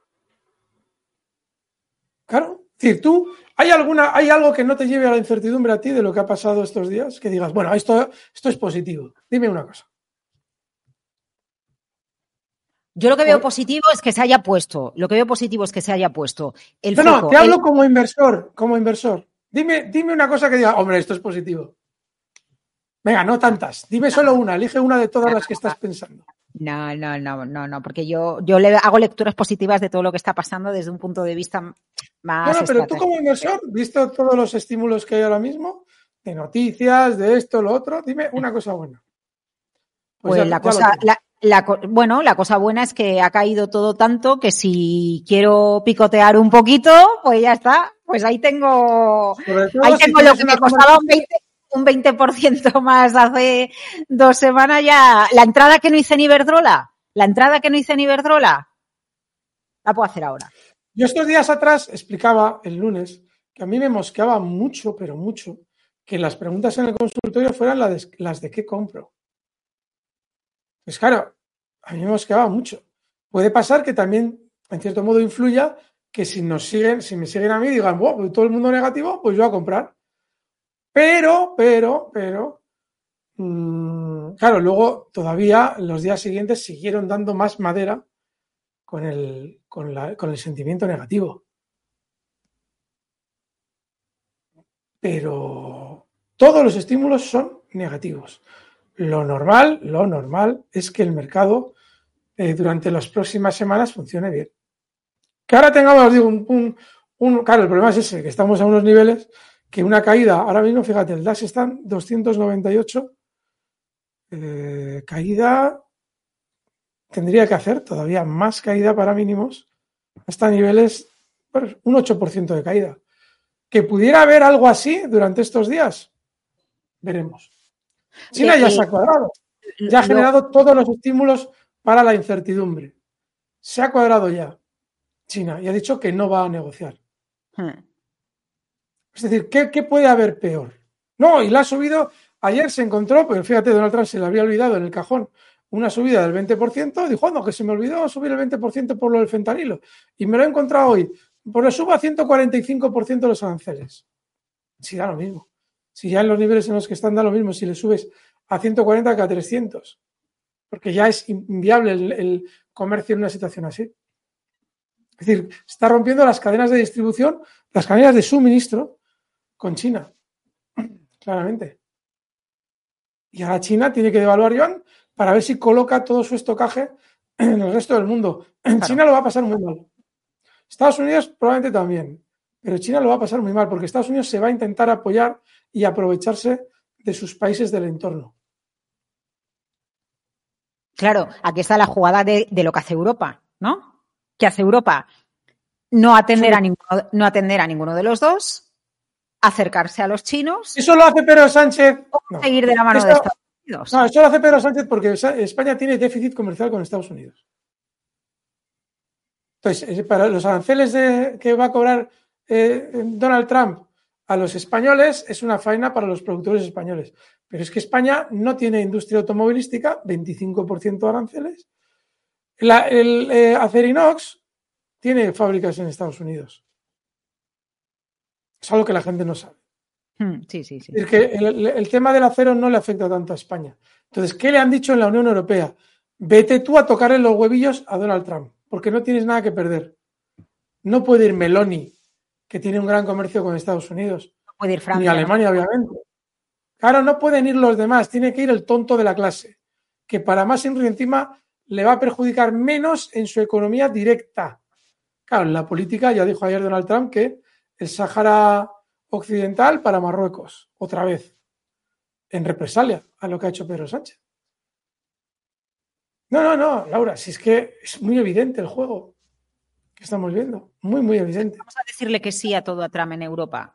[SPEAKER 2] Claro. Es decir, ¿hay algo que no te lleve a la incertidumbre a ti de lo que ha pasado estos días? Que digas, bueno, esto es positivo. Dime una cosa.
[SPEAKER 1] Yo lo que veo positivo es que se haya puesto. Lo que veo positivo es que se haya puesto el foco.
[SPEAKER 2] No, te hablo como inversor. Dime una cosa que diga, hombre, esto es positivo. Venga, no tantas. Dime solo una. Elige una de todas las que estás pensando.
[SPEAKER 1] No, porque yo le hago lecturas positivas de todo lo que está pasando desde un punto de vista más.
[SPEAKER 2] No, pero tú como inversor, visto todos los estímulos que hay ahora mismo, de noticias, de esto, lo otro, dime una cosa buena.
[SPEAKER 1] Pues la cosa buena es que ha caído todo tanto que si quiero picotear un poquito, pues ya está. Pues ahí tengo lo que me costaba un 20% más hace 2 semanas ya. La entrada que no hice en Iberdrola, la puedo hacer ahora.
[SPEAKER 2] Yo estos días atrás explicaba, el lunes, que a mí me mosqueaba mucho, pero mucho, que las preguntas en el consultorio fueran las de qué compro. Pues claro, a mí me mosqueaba mucho. Puede pasar que también, en cierto modo, influya que si me siguen a mí, digan, wow, todo el mundo negativo, pues yo a comprar. Pero, claro, luego todavía los días siguientes siguieron dando más madera con el sentimiento negativo. Pero todos los estímulos son negativos. Lo normal es que el mercado durante las próximas semanas funcione bien. Que ahora tengamos, os digo, claro, el problema es ese, que estamos a unos niveles que una caída, ahora mismo, fíjate, el DAX está en 298, caída, tendría que hacer todavía más caída para mínimos, hasta niveles, pues, un 8% de caída. ¿Que pudiera haber algo así durante estos días? Veremos. China ya se ha cuadrado, ya ha generado todos los estímulos para la incertidumbre. Se ha cuadrado ya China y ha dicho que no va a negociar. Es decir, ¿qué puede haber peor? No, y la ha subido, ayer se encontró, pero fíjate, Donald Trump se le había olvidado en el cajón una subida del 20%, dijo, no, que se me olvidó subir el 20% por lo del fentanilo, y me lo he encontrado hoy, pues le subo a 145% los aranceles. Si da lo mismo. Si ya en los niveles en los que están da lo mismo, si le subes a 140 que a 300, porque ya es inviable el comercio en una situación así. Es decir, está rompiendo las cadenas de distribución, las cadenas de suministro con China, claramente. Y ahora China tiene que devaluar yuan para ver si coloca todo su estocaje en el resto del mundo. Claro. China lo va a pasar muy mal. Estados Unidos probablemente también, pero China lo va a pasar muy mal porque Estados Unidos se va a intentar apoyar y aprovecharse de sus países del entorno.
[SPEAKER 1] Claro, aquí está la jugada de lo que hace Europa, ¿no? ¿Qué hace Europa? No atender a ninguno de los dos, acercarse a los chinos.
[SPEAKER 2] ¿Eso lo hace Pedro Sánchez?
[SPEAKER 1] No. Seguir de la mano de Estados Unidos.
[SPEAKER 2] No, eso lo hace Pedro Sánchez porque España tiene déficit comercial con Estados Unidos. Entonces, para los aranceles que va a cobrar Donald Trump a los españoles es una faena para los productores españoles. Pero es que España no tiene industria automovilística, 25% de aranceles. El Acerinox tiene fábricas en Estados Unidos. Es algo que la gente no sabe.
[SPEAKER 1] Sí.
[SPEAKER 2] Es que el tema del acero no le afecta tanto a España. Entonces, ¿qué le han dicho en la Unión Europea? Vete tú a tocarle los huevillos a Donald Trump, porque no tienes nada que perder. No puede ir Meloni, que tiene un gran comercio con Estados Unidos.
[SPEAKER 1] No puede ir Francia.
[SPEAKER 2] Ni Alemania, obviamente. Claro, no pueden ir los demás, tiene que ir el tonto de la clase, que para más encima le va a perjudicar menos en su economía directa. Claro, en la política, ya dijo ayer Donald Trump que el Sáhara Occidental para Marruecos, otra vez, en represalia a lo que ha hecho Pedro Sánchez. No, Laura, si es que es muy evidente el juego que estamos viendo, muy evidente.
[SPEAKER 1] Vamos a decirle que sí a todo a Trump en Europa.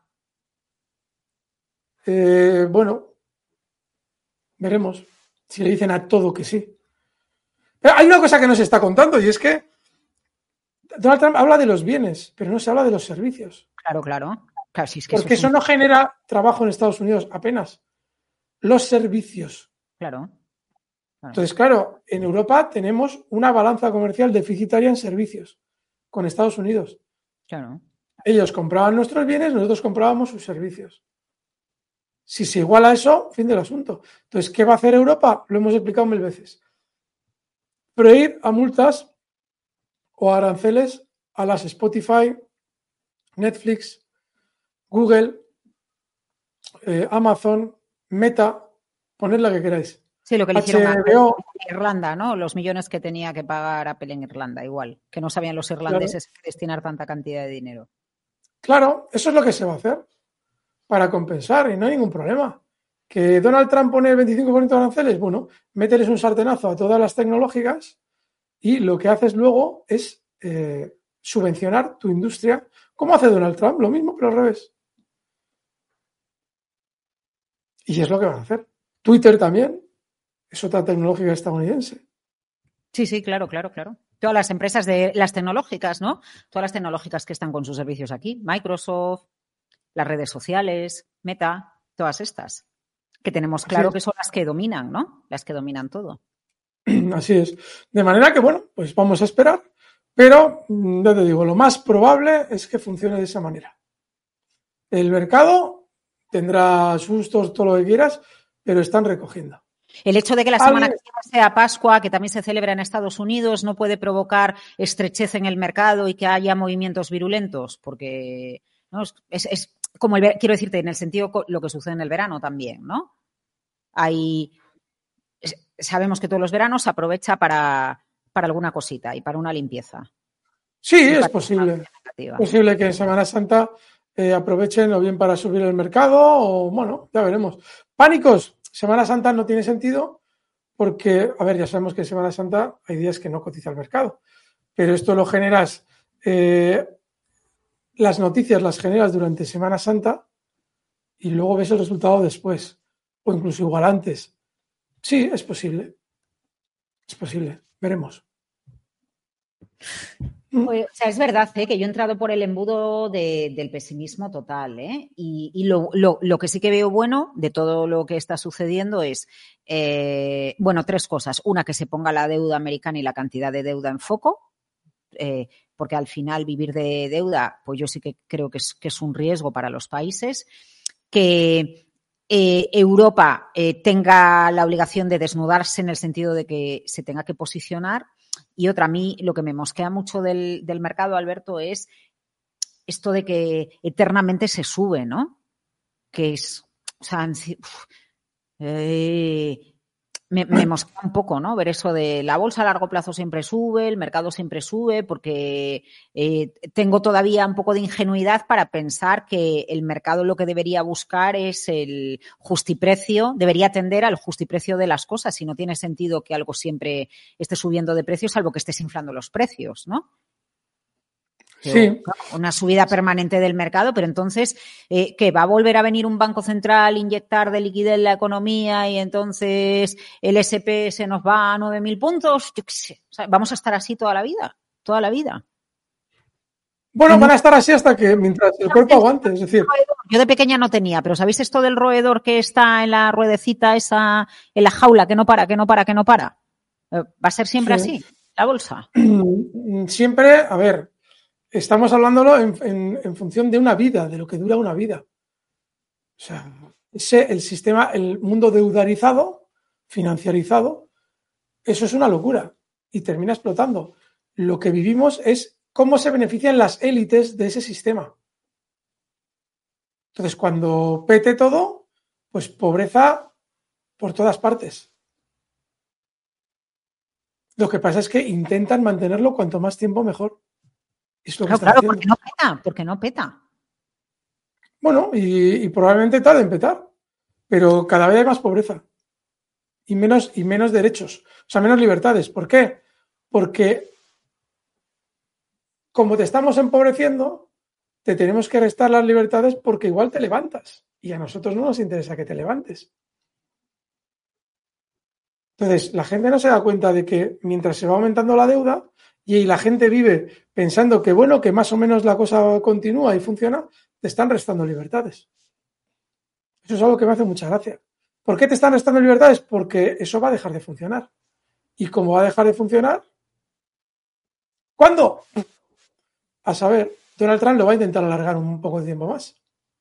[SPEAKER 2] Bueno, veremos si le dicen a todo que sí. Pero hay una cosa que no se está contando y es que Donald Trump habla de los bienes, pero no se habla de los servicios.
[SPEAKER 1] Claro, si es que
[SPEAKER 2] porque eso no genera trabajo en Estados Unidos apenas. Los servicios
[SPEAKER 1] Claro.
[SPEAKER 2] Entonces, claro, en Europa tenemos una balanza comercial deficitaria en servicios con Estados Unidos.
[SPEAKER 1] Claro.
[SPEAKER 2] Ellos compraban nuestros bienes, nosotros comprábamos sus servicios. Si se iguala eso, fin del asunto. Entonces, ¿qué va a hacer Europa? Lo hemos explicado 1000 veces. Prohibir a multas o aranceles a las Spotify, Netflix, Google, Amazon, Meta, poned la que queráis.
[SPEAKER 1] Sí, lo que le hicieron a
[SPEAKER 2] HBO,
[SPEAKER 1] Irlanda, ¿no? Los millones que tenía que pagar Apple en Irlanda, igual, que no sabían los irlandeses destinar tanta cantidad de dinero.
[SPEAKER 2] claro, eso es lo que se va a hacer para compensar y no hay ningún problema. ¿Que Donald Trump pone el 25% de aranceles? Bueno, mételes un sartenazo a todas las tecnológicas y lo que haces luego es subvencionar tu industria. ¿Cómo hace Donald Trump? Lo mismo, pero al revés. Y es lo que van a hacer. Twitter también es otra tecnológica estadounidense.
[SPEAKER 1] Sí, claro. Todas las empresas de las tecnológicas, ¿no? Todas las tecnológicas que están con sus servicios aquí. Microsoft, las redes sociales, Meta, todas estas. Que tenemos claro que son las que dominan, ¿no? Las que dominan todo.
[SPEAKER 2] Así es. De manera que, bueno, pues vamos a esperar. Pero, ya te digo, lo más probable es que funcione de esa manera. El mercado tendrá sustos, todo lo que quieras, pero están recogiendo.
[SPEAKER 1] El hecho de que la semana que viene sea Pascua, que también se celebra en Estados Unidos, no puede provocar estrechez en el mercado y que haya movimientos virulentos, porque ¿no? Es como quiero decirte, en el sentido lo que sucede en el verano también, ¿no? Sabemos que todos los veranos se aprovecha para alguna cosita y para una limpieza.
[SPEAKER 2] Sí, es posible. Es posible que en Semana Santa aprovechen o bien para subir el mercado o, bueno, ya veremos. Pánicos. Semana Santa no tiene sentido porque, a ver, ya sabemos que en Semana Santa hay días que no cotiza el mercado, pero esto lo generas, las noticias las generas durante Semana Santa y luego ves el resultado después o incluso igual antes. Sí, es posible. Es posible. Veremos.
[SPEAKER 1] Pues, o sea, es verdad que yo he entrado por el embudo del pesimismo total, ¿eh? Y lo que sí que veo bueno de todo lo que está sucediendo es, bueno, tres cosas. Una, que se ponga la deuda americana y la cantidad de deuda en foco, porque al final vivir de deuda, pues yo sí que creo que es un riesgo para los países. Que Europa tenga la obligación de desnudarse en el sentido de que se tenga que posicionar. Y otra, a mí lo que me mosquea mucho del mercado, Alberto, es esto de que eternamente se sube, ¿no? Que es, o sea, me mosquea un poco, ¿no? Ver eso de la bolsa a largo plazo siempre sube, el mercado siempre sube, porque tengo todavía un poco de ingenuidad para pensar que el mercado lo que debería buscar es el justiprecio, debería tender al justiprecio de las cosas, y no tiene sentido que algo siempre esté subiendo de precio, salvo que estés inflando los precios, ¿no?
[SPEAKER 2] Sí.
[SPEAKER 1] Una subida permanente del mercado, pero entonces, ¿qué? ¿Va a volver a venir un banco central, inyectar de liquidez en la economía y entonces el SP se nos va a 9.000 puntos? Yo qué sé. O sea, ¿vamos a estar así toda la vida? Toda la vida.
[SPEAKER 2] Bueno, van a estar así hasta que mientras el cuerpo aguante, es decir.
[SPEAKER 1] Yo de pequeña no tenía, pero ¿sabéis esto del roedor que está en la ruedecita esa, en la jaula, que no para? ¿Va a ser siempre así, la bolsa?
[SPEAKER 2] Siempre, a ver, estamos hablándolo en función de una vida, de lo que dura una vida. O sea, el sistema, el mundo deudarizado, financiarizado, eso es una locura y termina explotando. Lo que vivimos es cómo se benefician las élites de ese sistema. Entonces, cuando pete todo, pues pobreza por todas partes. Lo que pasa es que intentan mantenerlo cuanto más tiempo mejor. Es lo que
[SPEAKER 1] claro,
[SPEAKER 2] están haciendo.
[SPEAKER 1] porque no peta.
[SPEAKER 2] Bueno, y probablemente tarde en petar, pero cada vez hay más pobreza y menos derechos, o sea, menos libertades. ¿Por qué? Porque como te estamos empobreciendo, te tenemos que restar las libertades porque igual te levantas y a nosotros no nos interesa que te levantes. Entonces, la gente no se da cuenta de que mientras se va aumentando la deuda y la gente vive pensando que, bueno, que más o menos la cosa continúa y funciona, te están restando libertades. Eso es algo que me hace mucha gracia. ¿Por qué te están restando libertades? Porque eso va a dejar de funcionar. ¿Y cómo va a dejar de funcionar? ¿Cuándo? A saber, Donald Trump lo va a intentar alargar un poco de tiempo más.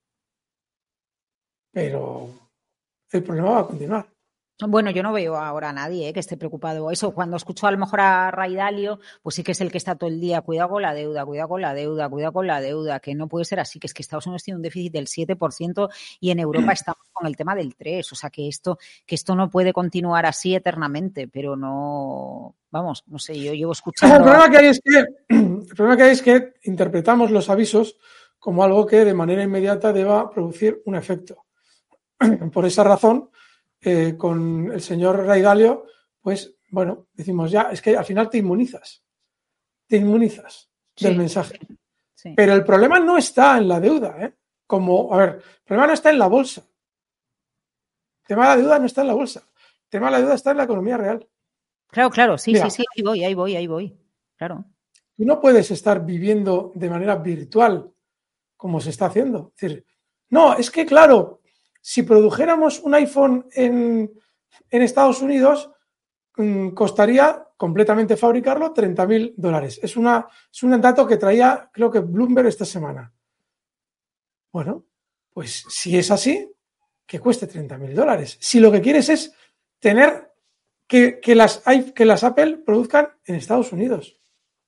[SPEAKER 2] Pero el problema va a continuar.
[SPEAKER 1] Bueno, yo no veo ahora a nadie que esté preocupado. Eso, cuando escucho a lo mejor a Ray Dalio, pues sí que es el que está todo el día, cuidado con la deuda, cuidado con la deuda, cuidado con la deuda, que no puede ser así, que es que Estados Unidos tiene un déficit del 7% y en Europa estamos con el tema del 3%. O sea, que esto no puede continuar así eternamente, pero no, vamos, no sé, yo llevo
[SPEAKER 2] El
[SPEAKER 1] escuchando...
[SPEAKER 2] problema que hay es que, el problema que hay es que interpretamos los avisos como algo que de manera inmediata deba producir un efecto. Por esa razón, con el señor Ray Dalio, pues bueno, decimos ya, es que al final te inmunizas del
[SPEAKER 1] Sí,
[SPEAKER 2] mensaje.
[SPEAKER 1] sí.
[SPEAKER 2] Pero el problema no está en la deuda, ¿eh? El problema no está en la bolsa. El tema de la deuda no está en la bolsa. El tema de la deuda está en la economía real.
[SPEAKER 1] Claro, sí,
[SPEAKER 2] Mira,
[SPEAKER 1] ahí voy, claro.
[SPEAKER 2] tú no puedes estar viviendo de manera virtual como se está haciendo. Es decir, no, es que claro, si produjéramos un iPhone en Estados Unidos, costaría completamente fabricarlo $30.000. Es un dato que traía, creo que Bloomberg esta semana. Bueno, pues si es así, que cueste $30.000. Si lo que quieres es tener que las Apple produzcan en Estados Unidos.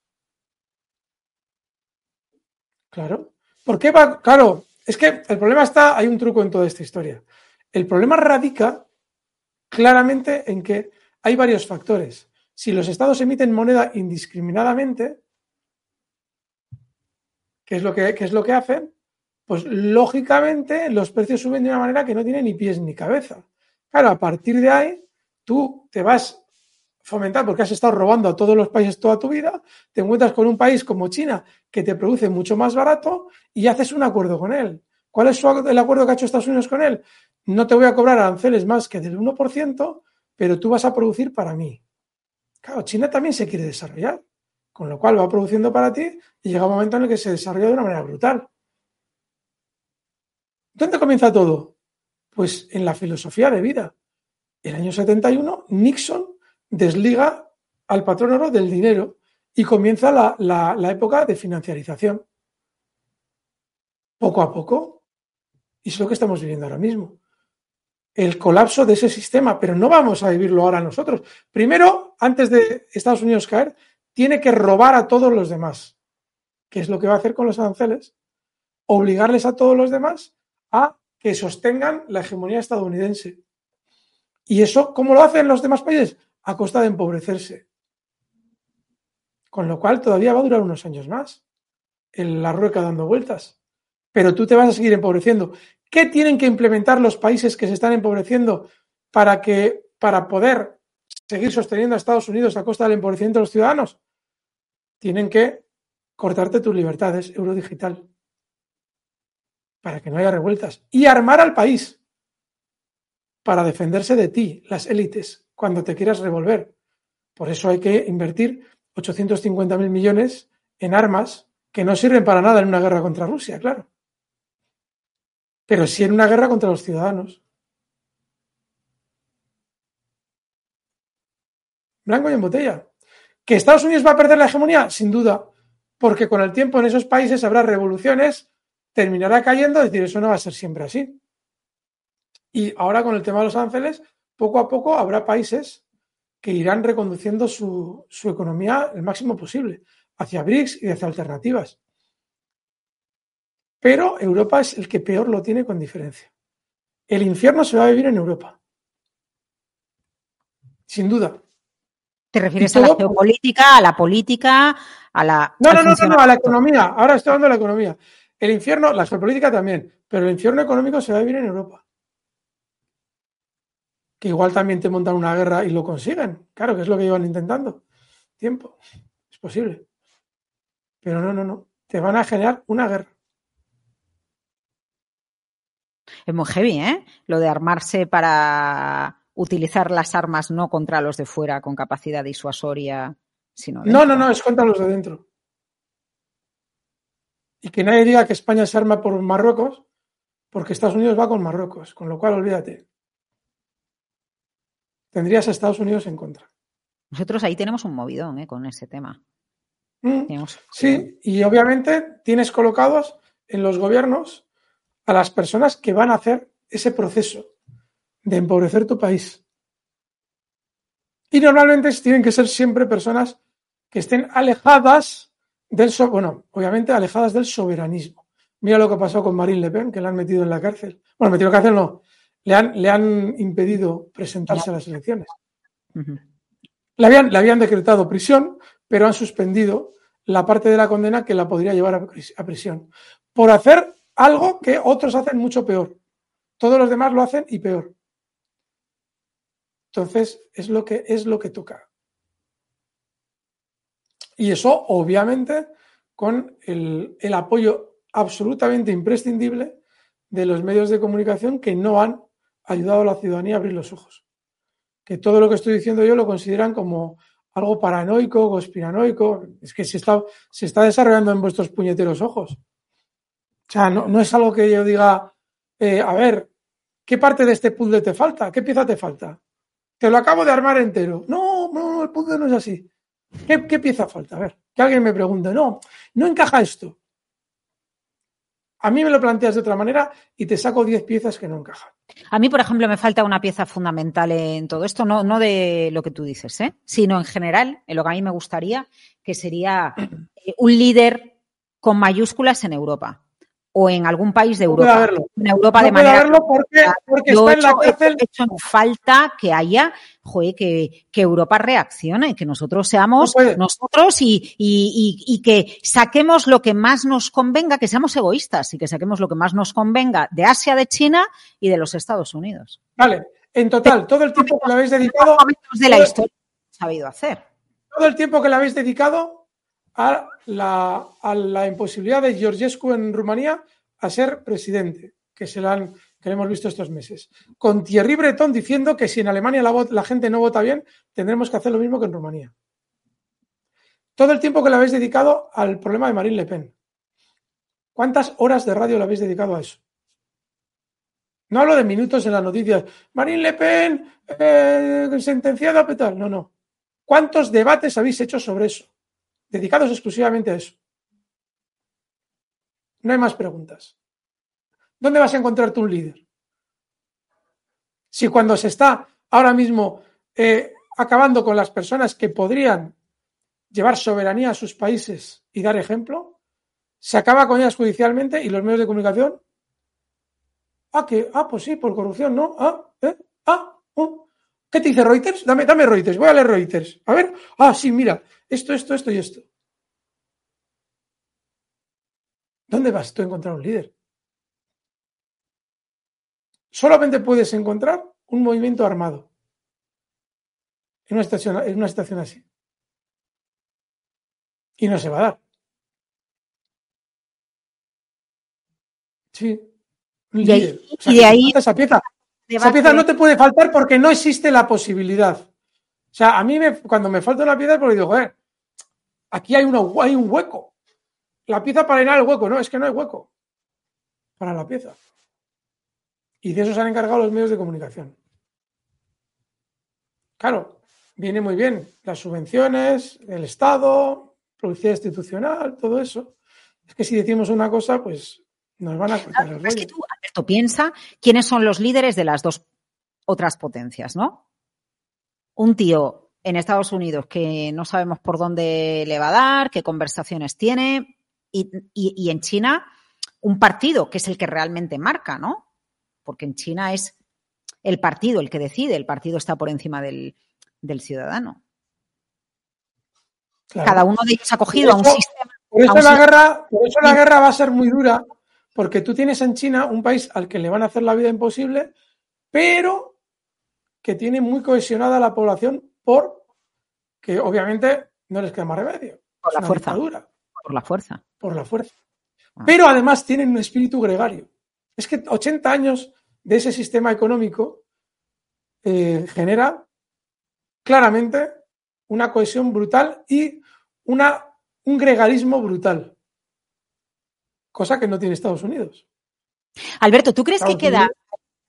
[SPEAKER 2] Claro. ¿Por qué va? Claro, es que el problema está, hay un truco en toda esta historia. El problema radica claramente en que hay varios factores. Si los estados emiten moneda indiscriminadamente, qué es lo que hacen? Pues lógicamente los precios suben de una manera que no tiene ni pies ni cabeza. Claro, a partir de ahí, tú te vas fomentar porque has estado robando a todos los países toda tu vida, te encuentras con un país como China que te produce mucho más barato y haces un acuerdo con él. ¿Cuál es el acuerdo que ha hecho Estados Unidos con él? No te voy a cobrar aranceles más que del 1%, pero tú vas a producir para mí. Claro, China también se quiere desarrollar, con lo cual va produciendo para ti y llega un momento en el que se desarrolla de una manera brutal. ¿Dónde comienza todo? Pues en la filosofía de vida. El año 71, Nixon desliga al patrón oro del dinero y comienza la época de financiarización. Poco a poco, y es lo que estamos viviendo ahora mismo. El colapso de ese sistema, pero no vamos a vivirlo ahora nosotros. Primero, antes de Estados Unidos caer, tiene que robar a todos los demás. ¿Qué es lo que va a hacer con los aranceles? Obligarles a todos los demás a que sostengan la hegemonía estadounidense. ¿Y eso cómo lo hacen los demás países? A costa de empobrecerse. Con lo cual todavía va a durar unos años más la rueca dando vueltas. Pero tú te vas a seguir empobreciendo. ¿Qué tienen que implementar los países que se están empobreciendo para poder seguir sosteniendo a Estados Unidos a costa del empobrecimiento de los ciudadanos? Tienen que cortarte tus libertades, euro digital, para que no haya revueltas. Y armar al país para defenderse de ti, las élites, cuando te quieras revolver. Por eso hay que invertir 850.000 millones en armas que no sirven para nada en una guerra contra Rusia, claro. Pero sí en una guerra contra los ciudadanos. Blanco y en botella. ¿Que Estados Unidos va a perder la hegemonía? Sin duda. Porque con el tiempo en esos países habrá revoluciones, terminará cayendo, es decir, eso no va a ser siempre así. Y ahora con el tema de los aranceles, poco a poco habrá países que irán reconduciendo su economía el máximo posible hacia BRICS y hacia alternativas. Pero Europa es el que peor lo tiene con diferencia. El infierno se va a vivir en Europa. Sin duda.
[SPEAKER 1] ¿Te
[SPEAKER 2] Y
[SPEAKER 1] refieres a la
[SPEAKER 2] todo.
[SPEAKER 1] geopolítica, a la política, al
[SPEAKER 2] No, a la
[SPEAKER 1] funcionamiento?
[SPEAKER 2] economía. Ahora estoy hablando de la economía. El infierno, la geopolítica también, pero el infierno económico se va a vivir en Europa. Que igual también te montan una guerra y lo consiguen. Claro, que es lo que iban intentando. Tiempo. Es posible. Pero no. Te van a generar una guerra.
[SPEAKER 1] Es muy heavy, ¿eh? Lo de armarse para utilizar las armas no contra los de fuera con capacidad disuasoria, sino dentro.
[SPEAKER 2] No, es contra los de dentro. Y que nadie diga que España se arma por Marruecos, porque Estados Unidos va con Marruecos, con lo cual olvídate. tendrías a Estados Unidos en contra.
[SPEAKER 1] Nosotros ahí tenemos un movidón con ese tema.
[SPEAKER 2] Sí, y obviamente tienes colocados en los gobiernos a las personas que van a hacer ese proceso de empobrecer tu país. Y normalmente tienen que ser siempre personas que estén alejadas obviamente alejadas del soberanismo. Mira lo que pasó con Marine Le Pen, que la han metido en la cárcel. Bueno, metido en la cárcel no, le han impedido presentarse a las elecciones. Uh-huh. Le habían decretado prisión, pero han suspendido la parte de la condena que la podría llevar a prisión. Por hacer algo que otros hacen mucho peor. Todos los demás lo hacen y peor. Entonces, es lo que toca. Y eso, obviamente, con el apoyo absolutamente imprescindible de los medios de comunicación que no han ayudado a la ciudadanía a abrir los ojos. Que todo lo que estoy diciendo yo lo consideran como algo paranoico, conspiranoico. Es que se está desarrollando en vuestros puñeteros ojos. O sea, no es algo que yo diga, a ver, ¿qué parte de este puzzle te falta? ¿Qué pieza te falta? Te lo acabo de armar entero. No, el puzzle no es así. ¿Qué pieza falta? A ver, que alguien me pregunte. No encaja esto. A mí me lo planteas de otra manera y te saco 10 piezas que no encajan.
[SPEAKER 1] A mí, por ejemplo, me falta una pieza fundamental en todo esto, no de lo que tú dices, sino en general, en lo que a mí me gustaría, que sería un líder con mayúsculas en Europa o en algún país de Europa. En Europa de manera.
[SPEAKER 2] Porque está en la cárcel.
[SPEAKER 1] He hecho falta que haya, que Europa reaccione, que nosotros seamos nosotros y que saquemos lo que más nos convenga, que seamos egoístas y que saquemos lo que más nos convenga de Asia, de China y de los Estados Unidos.
[SPEAKER 2] Vale, en total, todo el tiempo que le habéis dedicado.
[SPEAKER 1] De la historia que ha sabido hacer.
[SPEAKER 2] Todo el tiempo que le habéis dedicado a la imposibilidad de Georgescu en Rumanía a ser presidente, que le hemos visto estos meses. Con Thierry Breton diciendo que si en Alemania la gente no vota bien, tendremos que hacer lo mismo que en Rumanía. Todo el tiempo que le habéis dedicado al problema de Marine Le Pen. ¿Cuántas horas de radio le habéis dedicado a eso? No hablo de minutos en las noticias. Marine Le Pen, sentenciada a petar. No. ¿Cuántos debates habéis hecho sobre eso? Dedicados exclusivamente a eso. No hay más preguntas. ¿Dónde vas a encontrarte un líder? Si cuando se está ahora mismo acabando con las personas que podrían llevar soberanía a sus países y dar ejemplo, se acaba con ellas judicialmente y los medios de comunicación, pues sí, por corrupción, ¿no? ¿Qué te dice Reuters? Dame Reuters, voy a leer Reuters. A ver, sí, mira, esto y esto. ¿Dónde vas tú a encontrar un líder? Solamente puedes encontrar un movimiento armado en una situación así. Y no se va a dar. Sí. Un líder.
[SPEAKER 1] Y de ahí
[SPEAKER 2] esa pieza. Esa pieza no te puede faltar porque no existe la posibilidad. O sea, a mí cuando me falta una pieza es porque digo, aquí hay un hueco. La pieza para llenar el hueco, no, es que no hay hueco para la pieza. Y de eso se han encargado los medios de comunicación. Claro, viene muy bien las subvenciones, el Estado, publicidad institucional, todo eso. Es que si decimos una cosa, pues nos van a cortar el rollo.
[SPEAKER 1] Es que tú, Alberto, piensa quiénes son los líderes de las dos otras potencias, ¿no? Un tío en Estados Unidos que no sabemos por dónde le va a dar, qué conversaciones tiene, y en China un partido que es el que realmente marca, ¿no? Porque en China es el partido el que decide, el partido está por encima del ciudadano. Claro. Cada uno de ellos ha cogido a un sistema.
[SPEAKER 2] Por eso la guerra va a ser muy dura, porque tú tienes en China un país al que le van a hacer la vida imposible, pero que tiene muy cohesionada la población porque obviamente no les queda más remedio.
[SPEAKER 1] Por la fuerza.
[SPEAKER 2] Dictadura.
[SPEAKER 1] Por la fuerza.
[SPEAKER 2] Pero además tienen un espíritu gregario. Es que 80 años de ese sistema económico genera claramente una cohesión brutal y un gregarismo brutal. Cosa que no tiene Estados Unidos.
[SPEAKER 1] Alberto, ¿tú crees que queda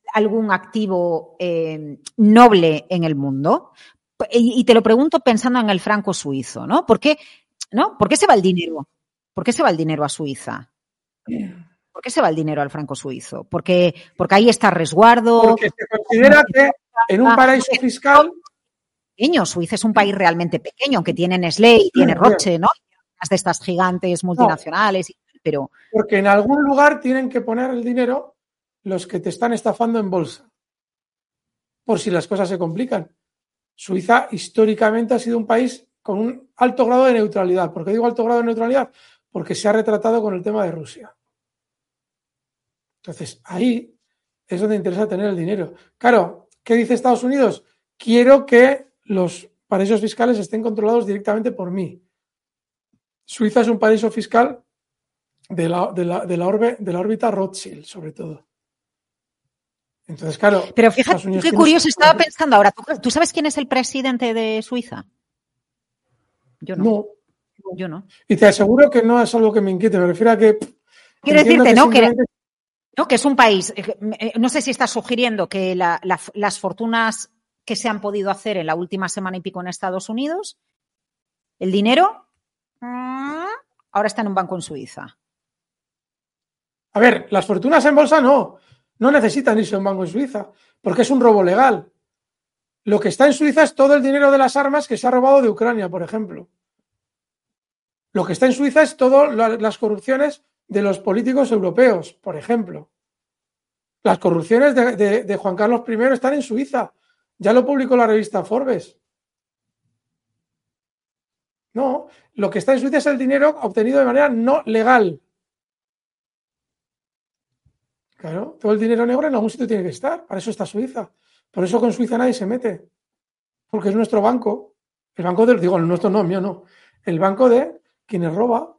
[SPEAKER 1] algún activo noble en el mundo? Y te lo pregunto pensando en el franco suizo, ¿no? ¿Por qué se va el dinero? ¿Por qué se va el dinero a Suiza? ¿Por qué se va el dinero al franco suizo? Porque ahí está resguardo.
[SPEAKER 2] Porque se considera que en un paraíso fiscal.
[SPEAKER 1] Pequeño. Suiza es un país realmente pequeño, aunque tiene Nestlé y tiene Roche, ¿no? Unas de estas gigantes multinacionales, no, pero.
[SPEAKER 2] Porque en algún lugar tienen que poner el dinero los que te están estafando en bolsa. Por si las cosas se complican. Suiza históricamente ha sido un país con un alto grado de neutralidad. ¿Por qué digo alto grado de neutralidad? Porque se ha retratado con el tema de Rusia. Entonces, ahí es donde interesa tener el dinero. Claro, ¿qué dice Estados Unidos? Quiero que los paraísos fiscales estén controlados directamente por mí. Suiza es un paraíso fiscal de la órbita Rothschild, sobre todo. Entonces, claro.
[SPEAKER 1] Pero fíjate, qué curioso, estaba pensando ahora. ¿Tú sabes quién es el presidente de Suiza? Yo no. Yo no.
[SPEAKER 2] Y te aseguro que no es algo que me inquiete. Me refiero a que.
[SPEAKER 1] Quiero decirte, ¿no? Que es un país. No sé si estás sugiriendo que las fortunas que se han podido hacer en la última semana y pico en Estados Unidos, el dinero, ahora está en un banco en Suiza.
[SPEAKER 2] A ver, las fortunas en bolsa no necesitan irse a un banco en Suiza, porque es un robo legal. Lo que está en Suiza es todo el dinero de las armas que se ha robado de Ucrania, por ejemplo. Lo que está en Suiza es todas las corrupciones de los políticos europeos, por ejemplo. Las corrupciones de Juan Carlos I están en Suiza. Ya lo publicó la revista Forbes. No, lo que está en Suiza es el dinero obtenido de manera no legal. Claro, todo el dinero negro en algún sitio tiene que estar. Para eso está Suiza. Por eso con Suiza nadie se mete. Porque es nuestro banco. El banco del, digo, el nuestro no, mío no. El banco de quienes roba.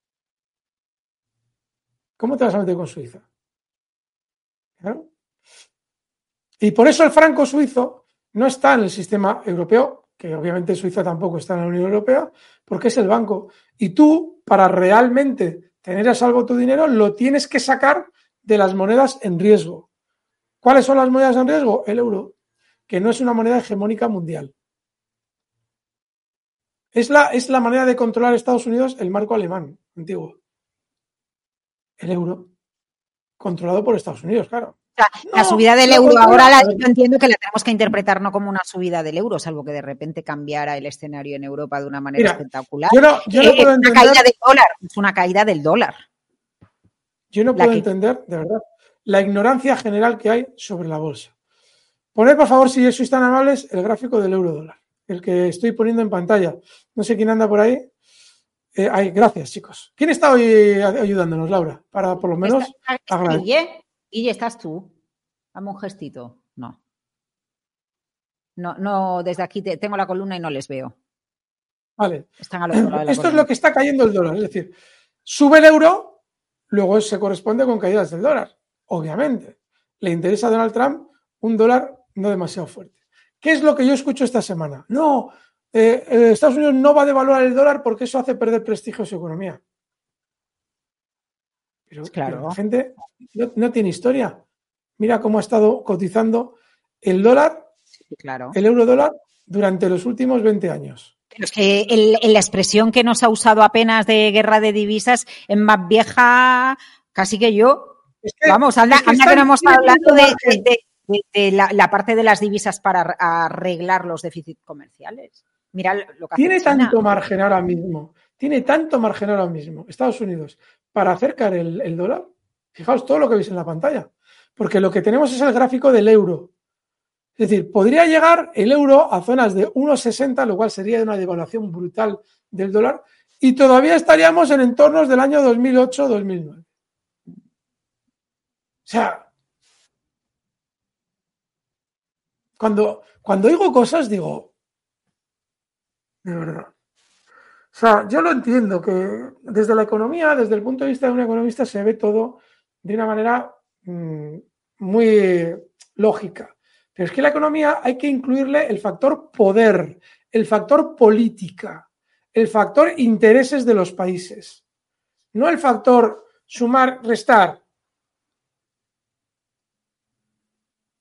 [SPEAKER 2] ¿Cómo te vas a meter con Suiza? Claro. Y por eso el franco suizo no está en el sistema europeo, que obviamente Suiza tampoco está en la Unión Europea, porque es el banco. Y tú, para realmente tener a salvo tu dinero, lo tienes que sacar de las monedas en riesgo. ¿Cuáles son las monedas en riesgo? El euro, que no es una moneda hegemónica mundial. Es la manera de controlar Estados Unidos el marco alemán antiguo. El euro, controlado por Estados Unidos, claro.
[SPEAKER 1] O sea, la subida del euro ahora yo entiendo que la tenemos que interpretar no como una subida del euro, salvo que de repente cambiara el escenario en Europa de una manera espectacular.
[SPEAKER 2] Yo no puedo entender.
[SPEAKER 1] Una caída del dólar, es una caída del dólar.
[SPEAKER 2] Yo no puedo entender, de verdad, la ignorancia general que hay sobre la bolsa. Poned, por favor, si sois tan amables, el gráfico del euro-dólar, el que estoy poniendo en pantalla. No sé quién anda por ahí. Gracias, chicos. ¿Quién está hoy ayudándonos, Laura? Para, por lo menos,
[SPEAKER 1] agradecer. Guille, ¿estás tú? Dame un gestito. No, desde aquí tengo la columna y no les veo.
[SPEAKER 2] Vale.
[SPEAKER 1] Están al otro lado de la
[SPEAKER 2] Esto
[SPEAKER 1] columna.
[SPEAKER 2] es lo que está cayendo el dólar. Es decir, sube el euro, luego se corresponde con caídas del dólar. Obviamente. Le interesa a Donald Trump un dólar no demasiado fuerte. ¿Qué es lo que yo escucho esta semana? No, Estados Unidos no va a devaluar el dólar porque eso hace perder prestigio a su economía. Pero la gente no tiene historia. Mira cómo ha estado cotizando el dólar, el euro dólar, durante los últimos 20 años.
[SPEAKER 1] Pero es que la expresión que nos ha usado apenas de guerra de divisas es más vieja casi que yo. Vamos, anda que no hemos hablado de la parte de las divisas para arreglar los déficits comerciales. Mira lo que
[SPEAKER 2] tiene tanto margen ahora mismo, Estados Unidos, para acercar el dólar. Fijaos todo lo que veis en la pantalla, porque lo que tenemos es el gráfico del euro. Es decir, podría llegar el euro a zonas de 1,60, lo cual sería una devaluación brutal del dólar, y todavía estaríamos en entornos del año 2008-2009. O sea, cuando oigo cosas digo, de verdad. O sea, yo lo entiendo que desde la economía, desde el punto de vista de un economista, se ve todo de una manera muy lógica. Pero es que la economía hay que incluirle el factor poder, el factor política, el factor intereses de los países. No el factor sumar, restar.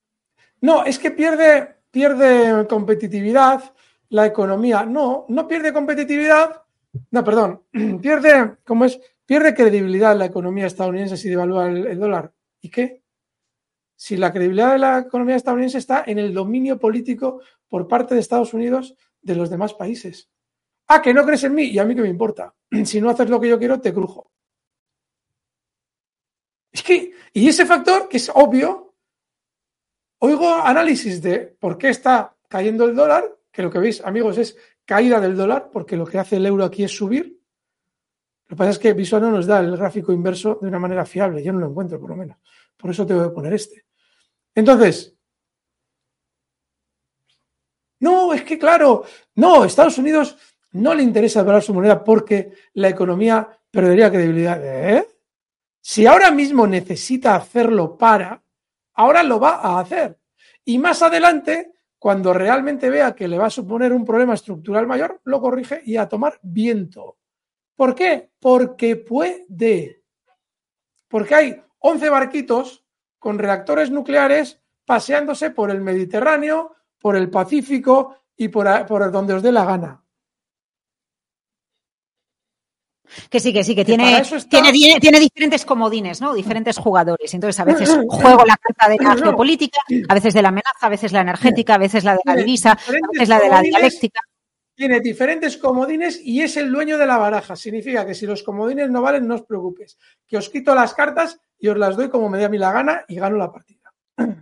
[SPEAKER 2] No, es que pierde competitividad la economía. No pierde competitividad. No, perdón. Pierde credibilidad la economía estadounidense si devalúa el dólar. ¿Y qué? Si la credibilidad de la economía estadounidense está en el dominio político por parte de Estados Unidos de los demás países. Ah, que no crees en mí, y a mí que me importa. Si no haces lo que yo quiero, te crujo. Es que, y ese factor, que es obvio, oigo análisis de por qué está cayendo el dólar, que lo que veis, amigos, es caída del dólar, porque lo que hace el euro aquí es subir. Lo que pasa es que Visual no nos da el gráfico inverso de una manera fiable, yo no lo encuentro, por lo menos. Por eso tengo que poner este. Entonces, no, es que claro, no, Estados Unidos no le interesa devaluar su moneda porque la economía perdería credibilidad. Si ahora mismo necesita hacerlo ahora lo va a hacer. Y más adelante, cuando realmente vea que le va a suponer un problema estructural mayor, lo corrige y a tomar viento. ¿Por qué? Porque puede. Porque hay 11 barquitos con reactores nucleares paseándose por el Mediterráneo, por el Pacífico y por donde os dé la gana.
[SPEAKER 1] Que sí, que tiene diferentes comodines, ¿no? Diferentes jugadores. Entonces, a veces juego la carta de la geopolítica, a veces de la amenaza, a veces la energética, a veces la de la divisa, a veces la de la dialéctica.
[SPEAKER 2] Tiene diferentes comodines y es el dueño de la baraja. Significa que si los comodines no valen, no os preocupéis. Que os quito las cartas y os las doy como me dé a mí la gana y gano la partida.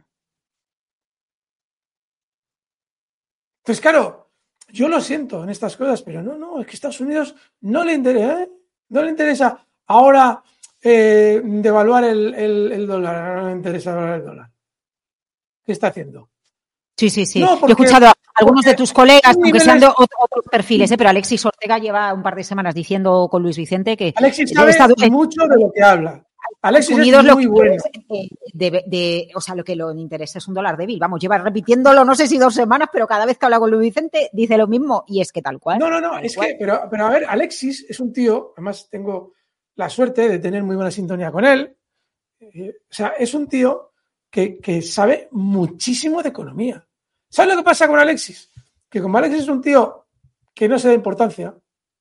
[SPEAKER 2] Entonces, claro, yo lo siento en estas cosas, pero no, es que Estados Unidos no le interesa ahora devaluar el dólar, no le interesa devaluar el dólar. ¿Qué está haciendo?
[SPEAKER 1] Sí. No, yo he escuchado a algunos de tus colegas, aunque sean de otros perfiles, pero Alexis Ortega lleva un par de semanas diciendo con Luis Vicente que
[SPEAKER 2] Alexis sabe mucho de lo que habla. Alexis Unidos es muy bueno.
[SPEAKER 1] O sea, lo que le interesa es un dólar débil. Vamos, lleva repitiéndolo no sé si 2 semanas, pero cada vez que habla con Luis Vicente dice lo mismo y es que tal cual.
[SPEAKER 2] No, es que, pero a ver, Alexis es un tío, además tengo la suerte de tener muy buena sintonía con él. O sea, es un tío que sabe muchísimo de economía. ¿Sabes lo que pasa con Alexis? Que como Alexis es un tío que no se da importancia,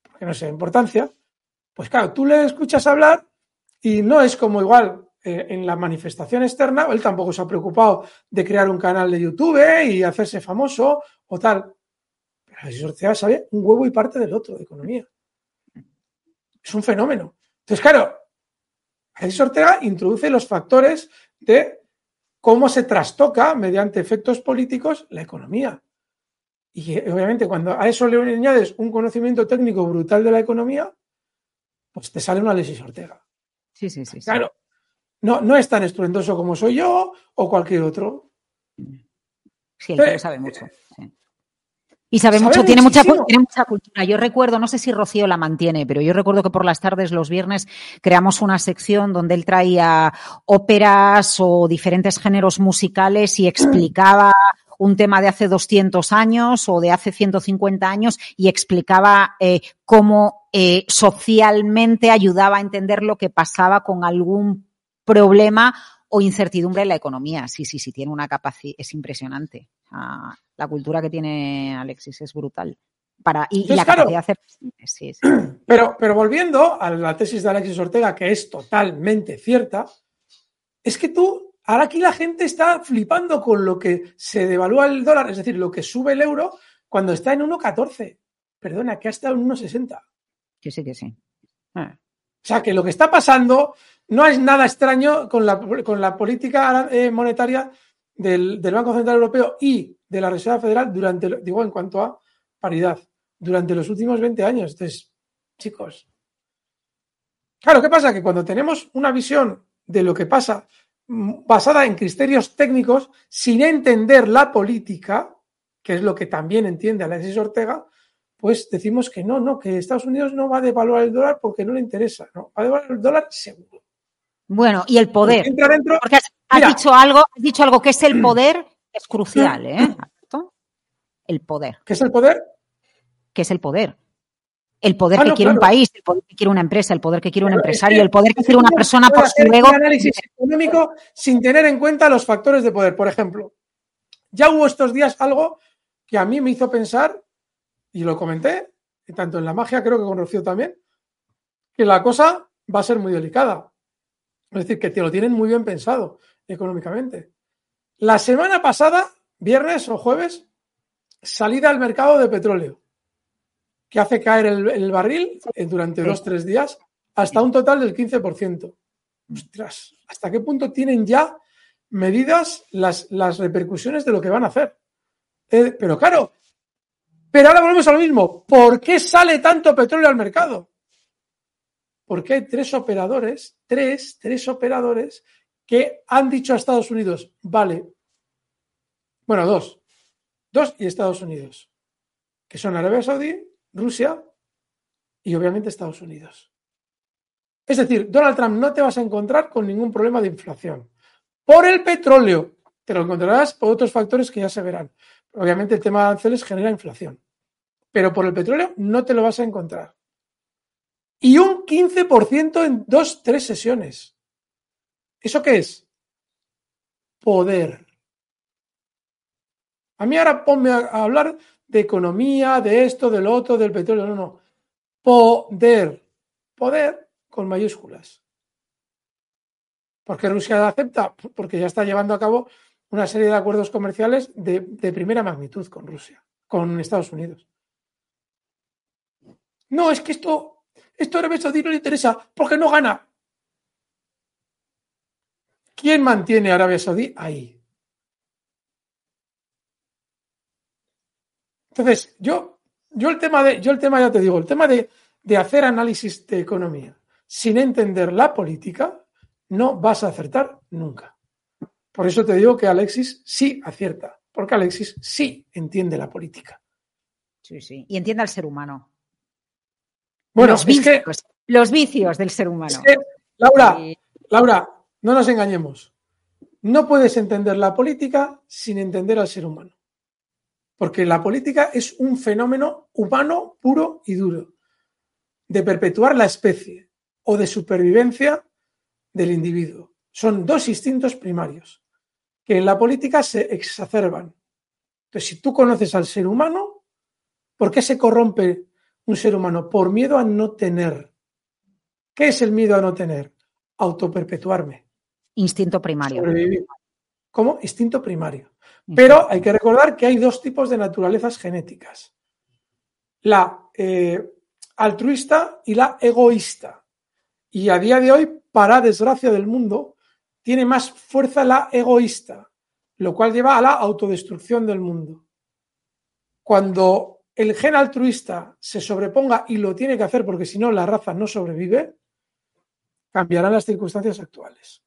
[SPEAKER 2] pues claro, tú le escuchas hablar y no es como igual en la manifestación externa, él tampoco se ha preocupado de crear un canal de YouTube y hacerse famoso o tal. Pero Alexis Ortega sabe un huevo y parte del otro de economía. Es un fenómeno. Entonces, claro, Alexis Ortega introduce los factores de cómo se trastoca mediante efectos políticos la economía. Y obviamente cuando a eso le añades un conocimiento técnico brutal de la economía, pues te sale un Alexis Ortega.
[SPEAKER 1] Sí.
[SPEAKER 2] Claro, no es tan estruendoso como soy yo o cualquier otro.
[SPEAKER 1] Sí, él sabe mucho. Sí. Y sabe mucho, tiene mucha cultura. Yo recuerdo, no sé si Rocío la mantiene, pero yo recuerdo que por las tardes, los viernes, creamos una sección donde él traía óperas o diferentes géneros musicales y explicaba un tema de hace 200 años o de hace 150 años y explicaba cómo socialmente ayudaba a entender lo que pasaba con algún problema o incertidumbre en la economía. Sí, tiene una capacidad, es impresionante. La cultura que tiene Alexis es brutal. Y la capacidad de hacer... Sí.
[SPEAKER 2] Pero volviendo a la tesis de Alexis Ortega, que es totalmente cierta, es que ahora aquí la gente está flipando con lo que se devalúa el dólar, es decir, lo que sube el euro cuando está en 1,14. Perdona, que ha estado en 1,60.
[SPEAKER 1] Que sí.
[SPEAKER 2] O sea, que lo que está pasando no es nada extraño con la política monetaria del Banco Central Europeo y de la Reserva Federal en cuanto a paridad, durante los últimos 20 años. Entonces, chicos, claro, ¿qué pasa? Que cuando tenemos una visión de lo que pasa basada en criterios técnicos, sin entender la política, que es lo que también entiende Alexis Ortega, pues decimos que que Estados Unidos no va a devaluar el dólar porque no le interesa, ¿no? Va a devaluar el dólar seguro.
[SPEAKER 1] Bueno, y el poder. Porque has dicho algo que es el poder, es crucial, ¿eh? El poder.
[SPEAKER 2] ¿Qué es el poder?
[SPEAKER 1] ¿Qué es el poder? El poder que quiere un país, el poder que quiere una empresa, el poder que quiere un empresario, el poder que quiere una persona por su ego.
[SPEAKER 2] Un análisis económico sin tener en cuenta los factores de poder. Por ejemplo, ya hubo estos días algo que a mí me hizo pensar, y lo comenté, tanto en La Magia, creo que con Rocío también, que la cosa va a ser muy delicada. Es decir, que te lo tienen muy bien pensado económicamente. La semana pasada, viernes o jueves, salida al mercado de petróleo, que hace caer el barril durante 2-3 días hasta un total del 15%. Ostras, ¿hasta qué punto tienen ya medidas las repercusiones de lo que van a hacer? Pero claro, pero ahora volvemos a lo mismo. ¿Por qué sale tanto petróleo al mercado? Porque hay tres operadores que han dicho a Estados Unidos, vale, bueno, dos y Estados Unidos, que son Arabia Saudí, Rusia y obviamente Estados Unidos. Es decir, Donald Trump no te vas a encontrar con ningún problema de inflación. Por el petróleo, te lo encontrarás por otros factores que ya se verán. Obviamente el tema de aranceles genera inflación, pero por el petróleo no te lo vas a encontrar. Y un 15% en 2-3 sesiones. ¿Eso qué es? Poder. A mí ahora ponme a hablar de economía, de esto, de lo otro, del petróleo. No. Poder. Poder con mayúsculas. ¿Por qué Rusia acepta? Porque ya está llevando a cabo una serie de acuerdos comerciales de primera magnitud con Rusia, con Estados Unidos. No, es que esto a Arabia Saudí no le interesa porque no gana. ¿Quién mantiene a Arabia Saudí ahí? Entonces, yo el tema ya te digo, el tema de hacer análisis de economía sin entender la política, no vas a acertar nunca. Por eso te digo que Alexis sí acierta, porque Alexis sí entiende la política.
[SPEAKER 1] Sí. Y entiende al ser humano.
[SPEAKER 2] Bueno,
[SPEAKER 1] los vicios del ser humano.
[SPEAKER 2] Es que, Laura, no nos engañemos. No puedes entender la política sin entender al ser humano. Porque la política es un fenómeno humano puro y duro, de perpetuar la especie o de supervivencia del individuo. Son dos instintos primarios que en la política se exacerban. Entonces, si tú conoces al ser humano, ¿por qué se corrompe un ser humano? Por miedo a no tener. ¿Qué es el miedo a no tener? Autoperpetuarme.
[SPEAKER 1] Instinto primario.
[SPEAKER 2] Sobrevivir. ¿Cómo? Instinto primario. Pero hay que recordar que hay dos tipos de naturalezas genéticas. La altruista y la egoísta. Y a día de hoy, para desgracia del mundo, tiene más fuerza la egoísta, lo cual lleva a la autodestrucción del mundo. Cuando el gen altruista se sobreponga, y lo tiene que hacer porque si no la raza no sobrevive, cambiarán las circunstancias actuales.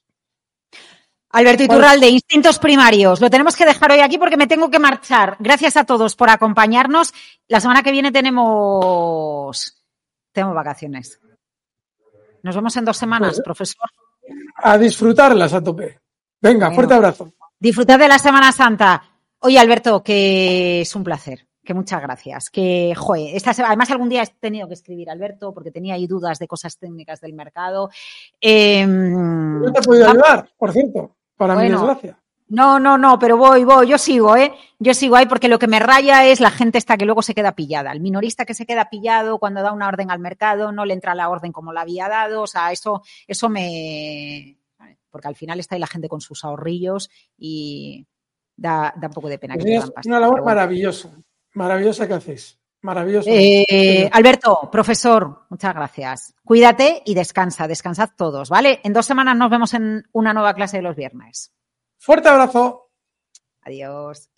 [SPEAKER 1] Alberto Iturralde, instintos primarios. Lo tenemos que dejar hoy aquí porque me tengo que marchar. Gracias a todos por acompañarnos. La semana que viene tenemos vacaciones. Nos vemos en 2 semanas, pues, profesor.
[SPEAKER 2] A disfrutarlas a tope. Venga, fuerte abrazo.
[SPEAKER 1] Disfrutad de la Semana Santa. Oye, Alberto, que es un placer. Que muchas gracias. Que, además algún día he tenido que escribir a Alberto porque tenía ahí dudas de cosas técnicas del mercado.
[SPEAKER 2] No te he podido ayudar, por cierto. Para mi desgracia.
[SPEAKER 1] No, pero voy, yo sigo, Yo sigo ahí porque lo que me raya es la gente esta que luego se queda pillada. El minorista que se queda pillado cuando da una orden al mercado, no le entra la orden como la había dado, o sea, eso me... Porque al final está ahí la gente con sus ahorrillos y da un poco de pena.
[SPEAKER 2] Es una labor maravillosa que hacéis. Maravilloso.
[SPEAKER 1] Alberto, profesor, muchas gracias. Cuídate y descansad todos, ¿vale? En 2 semanas nos vemos en una nueva clase de los viernes.
[SPEAKER 2] Fuerte abrazo.
[SPEAKER 1] Adiós.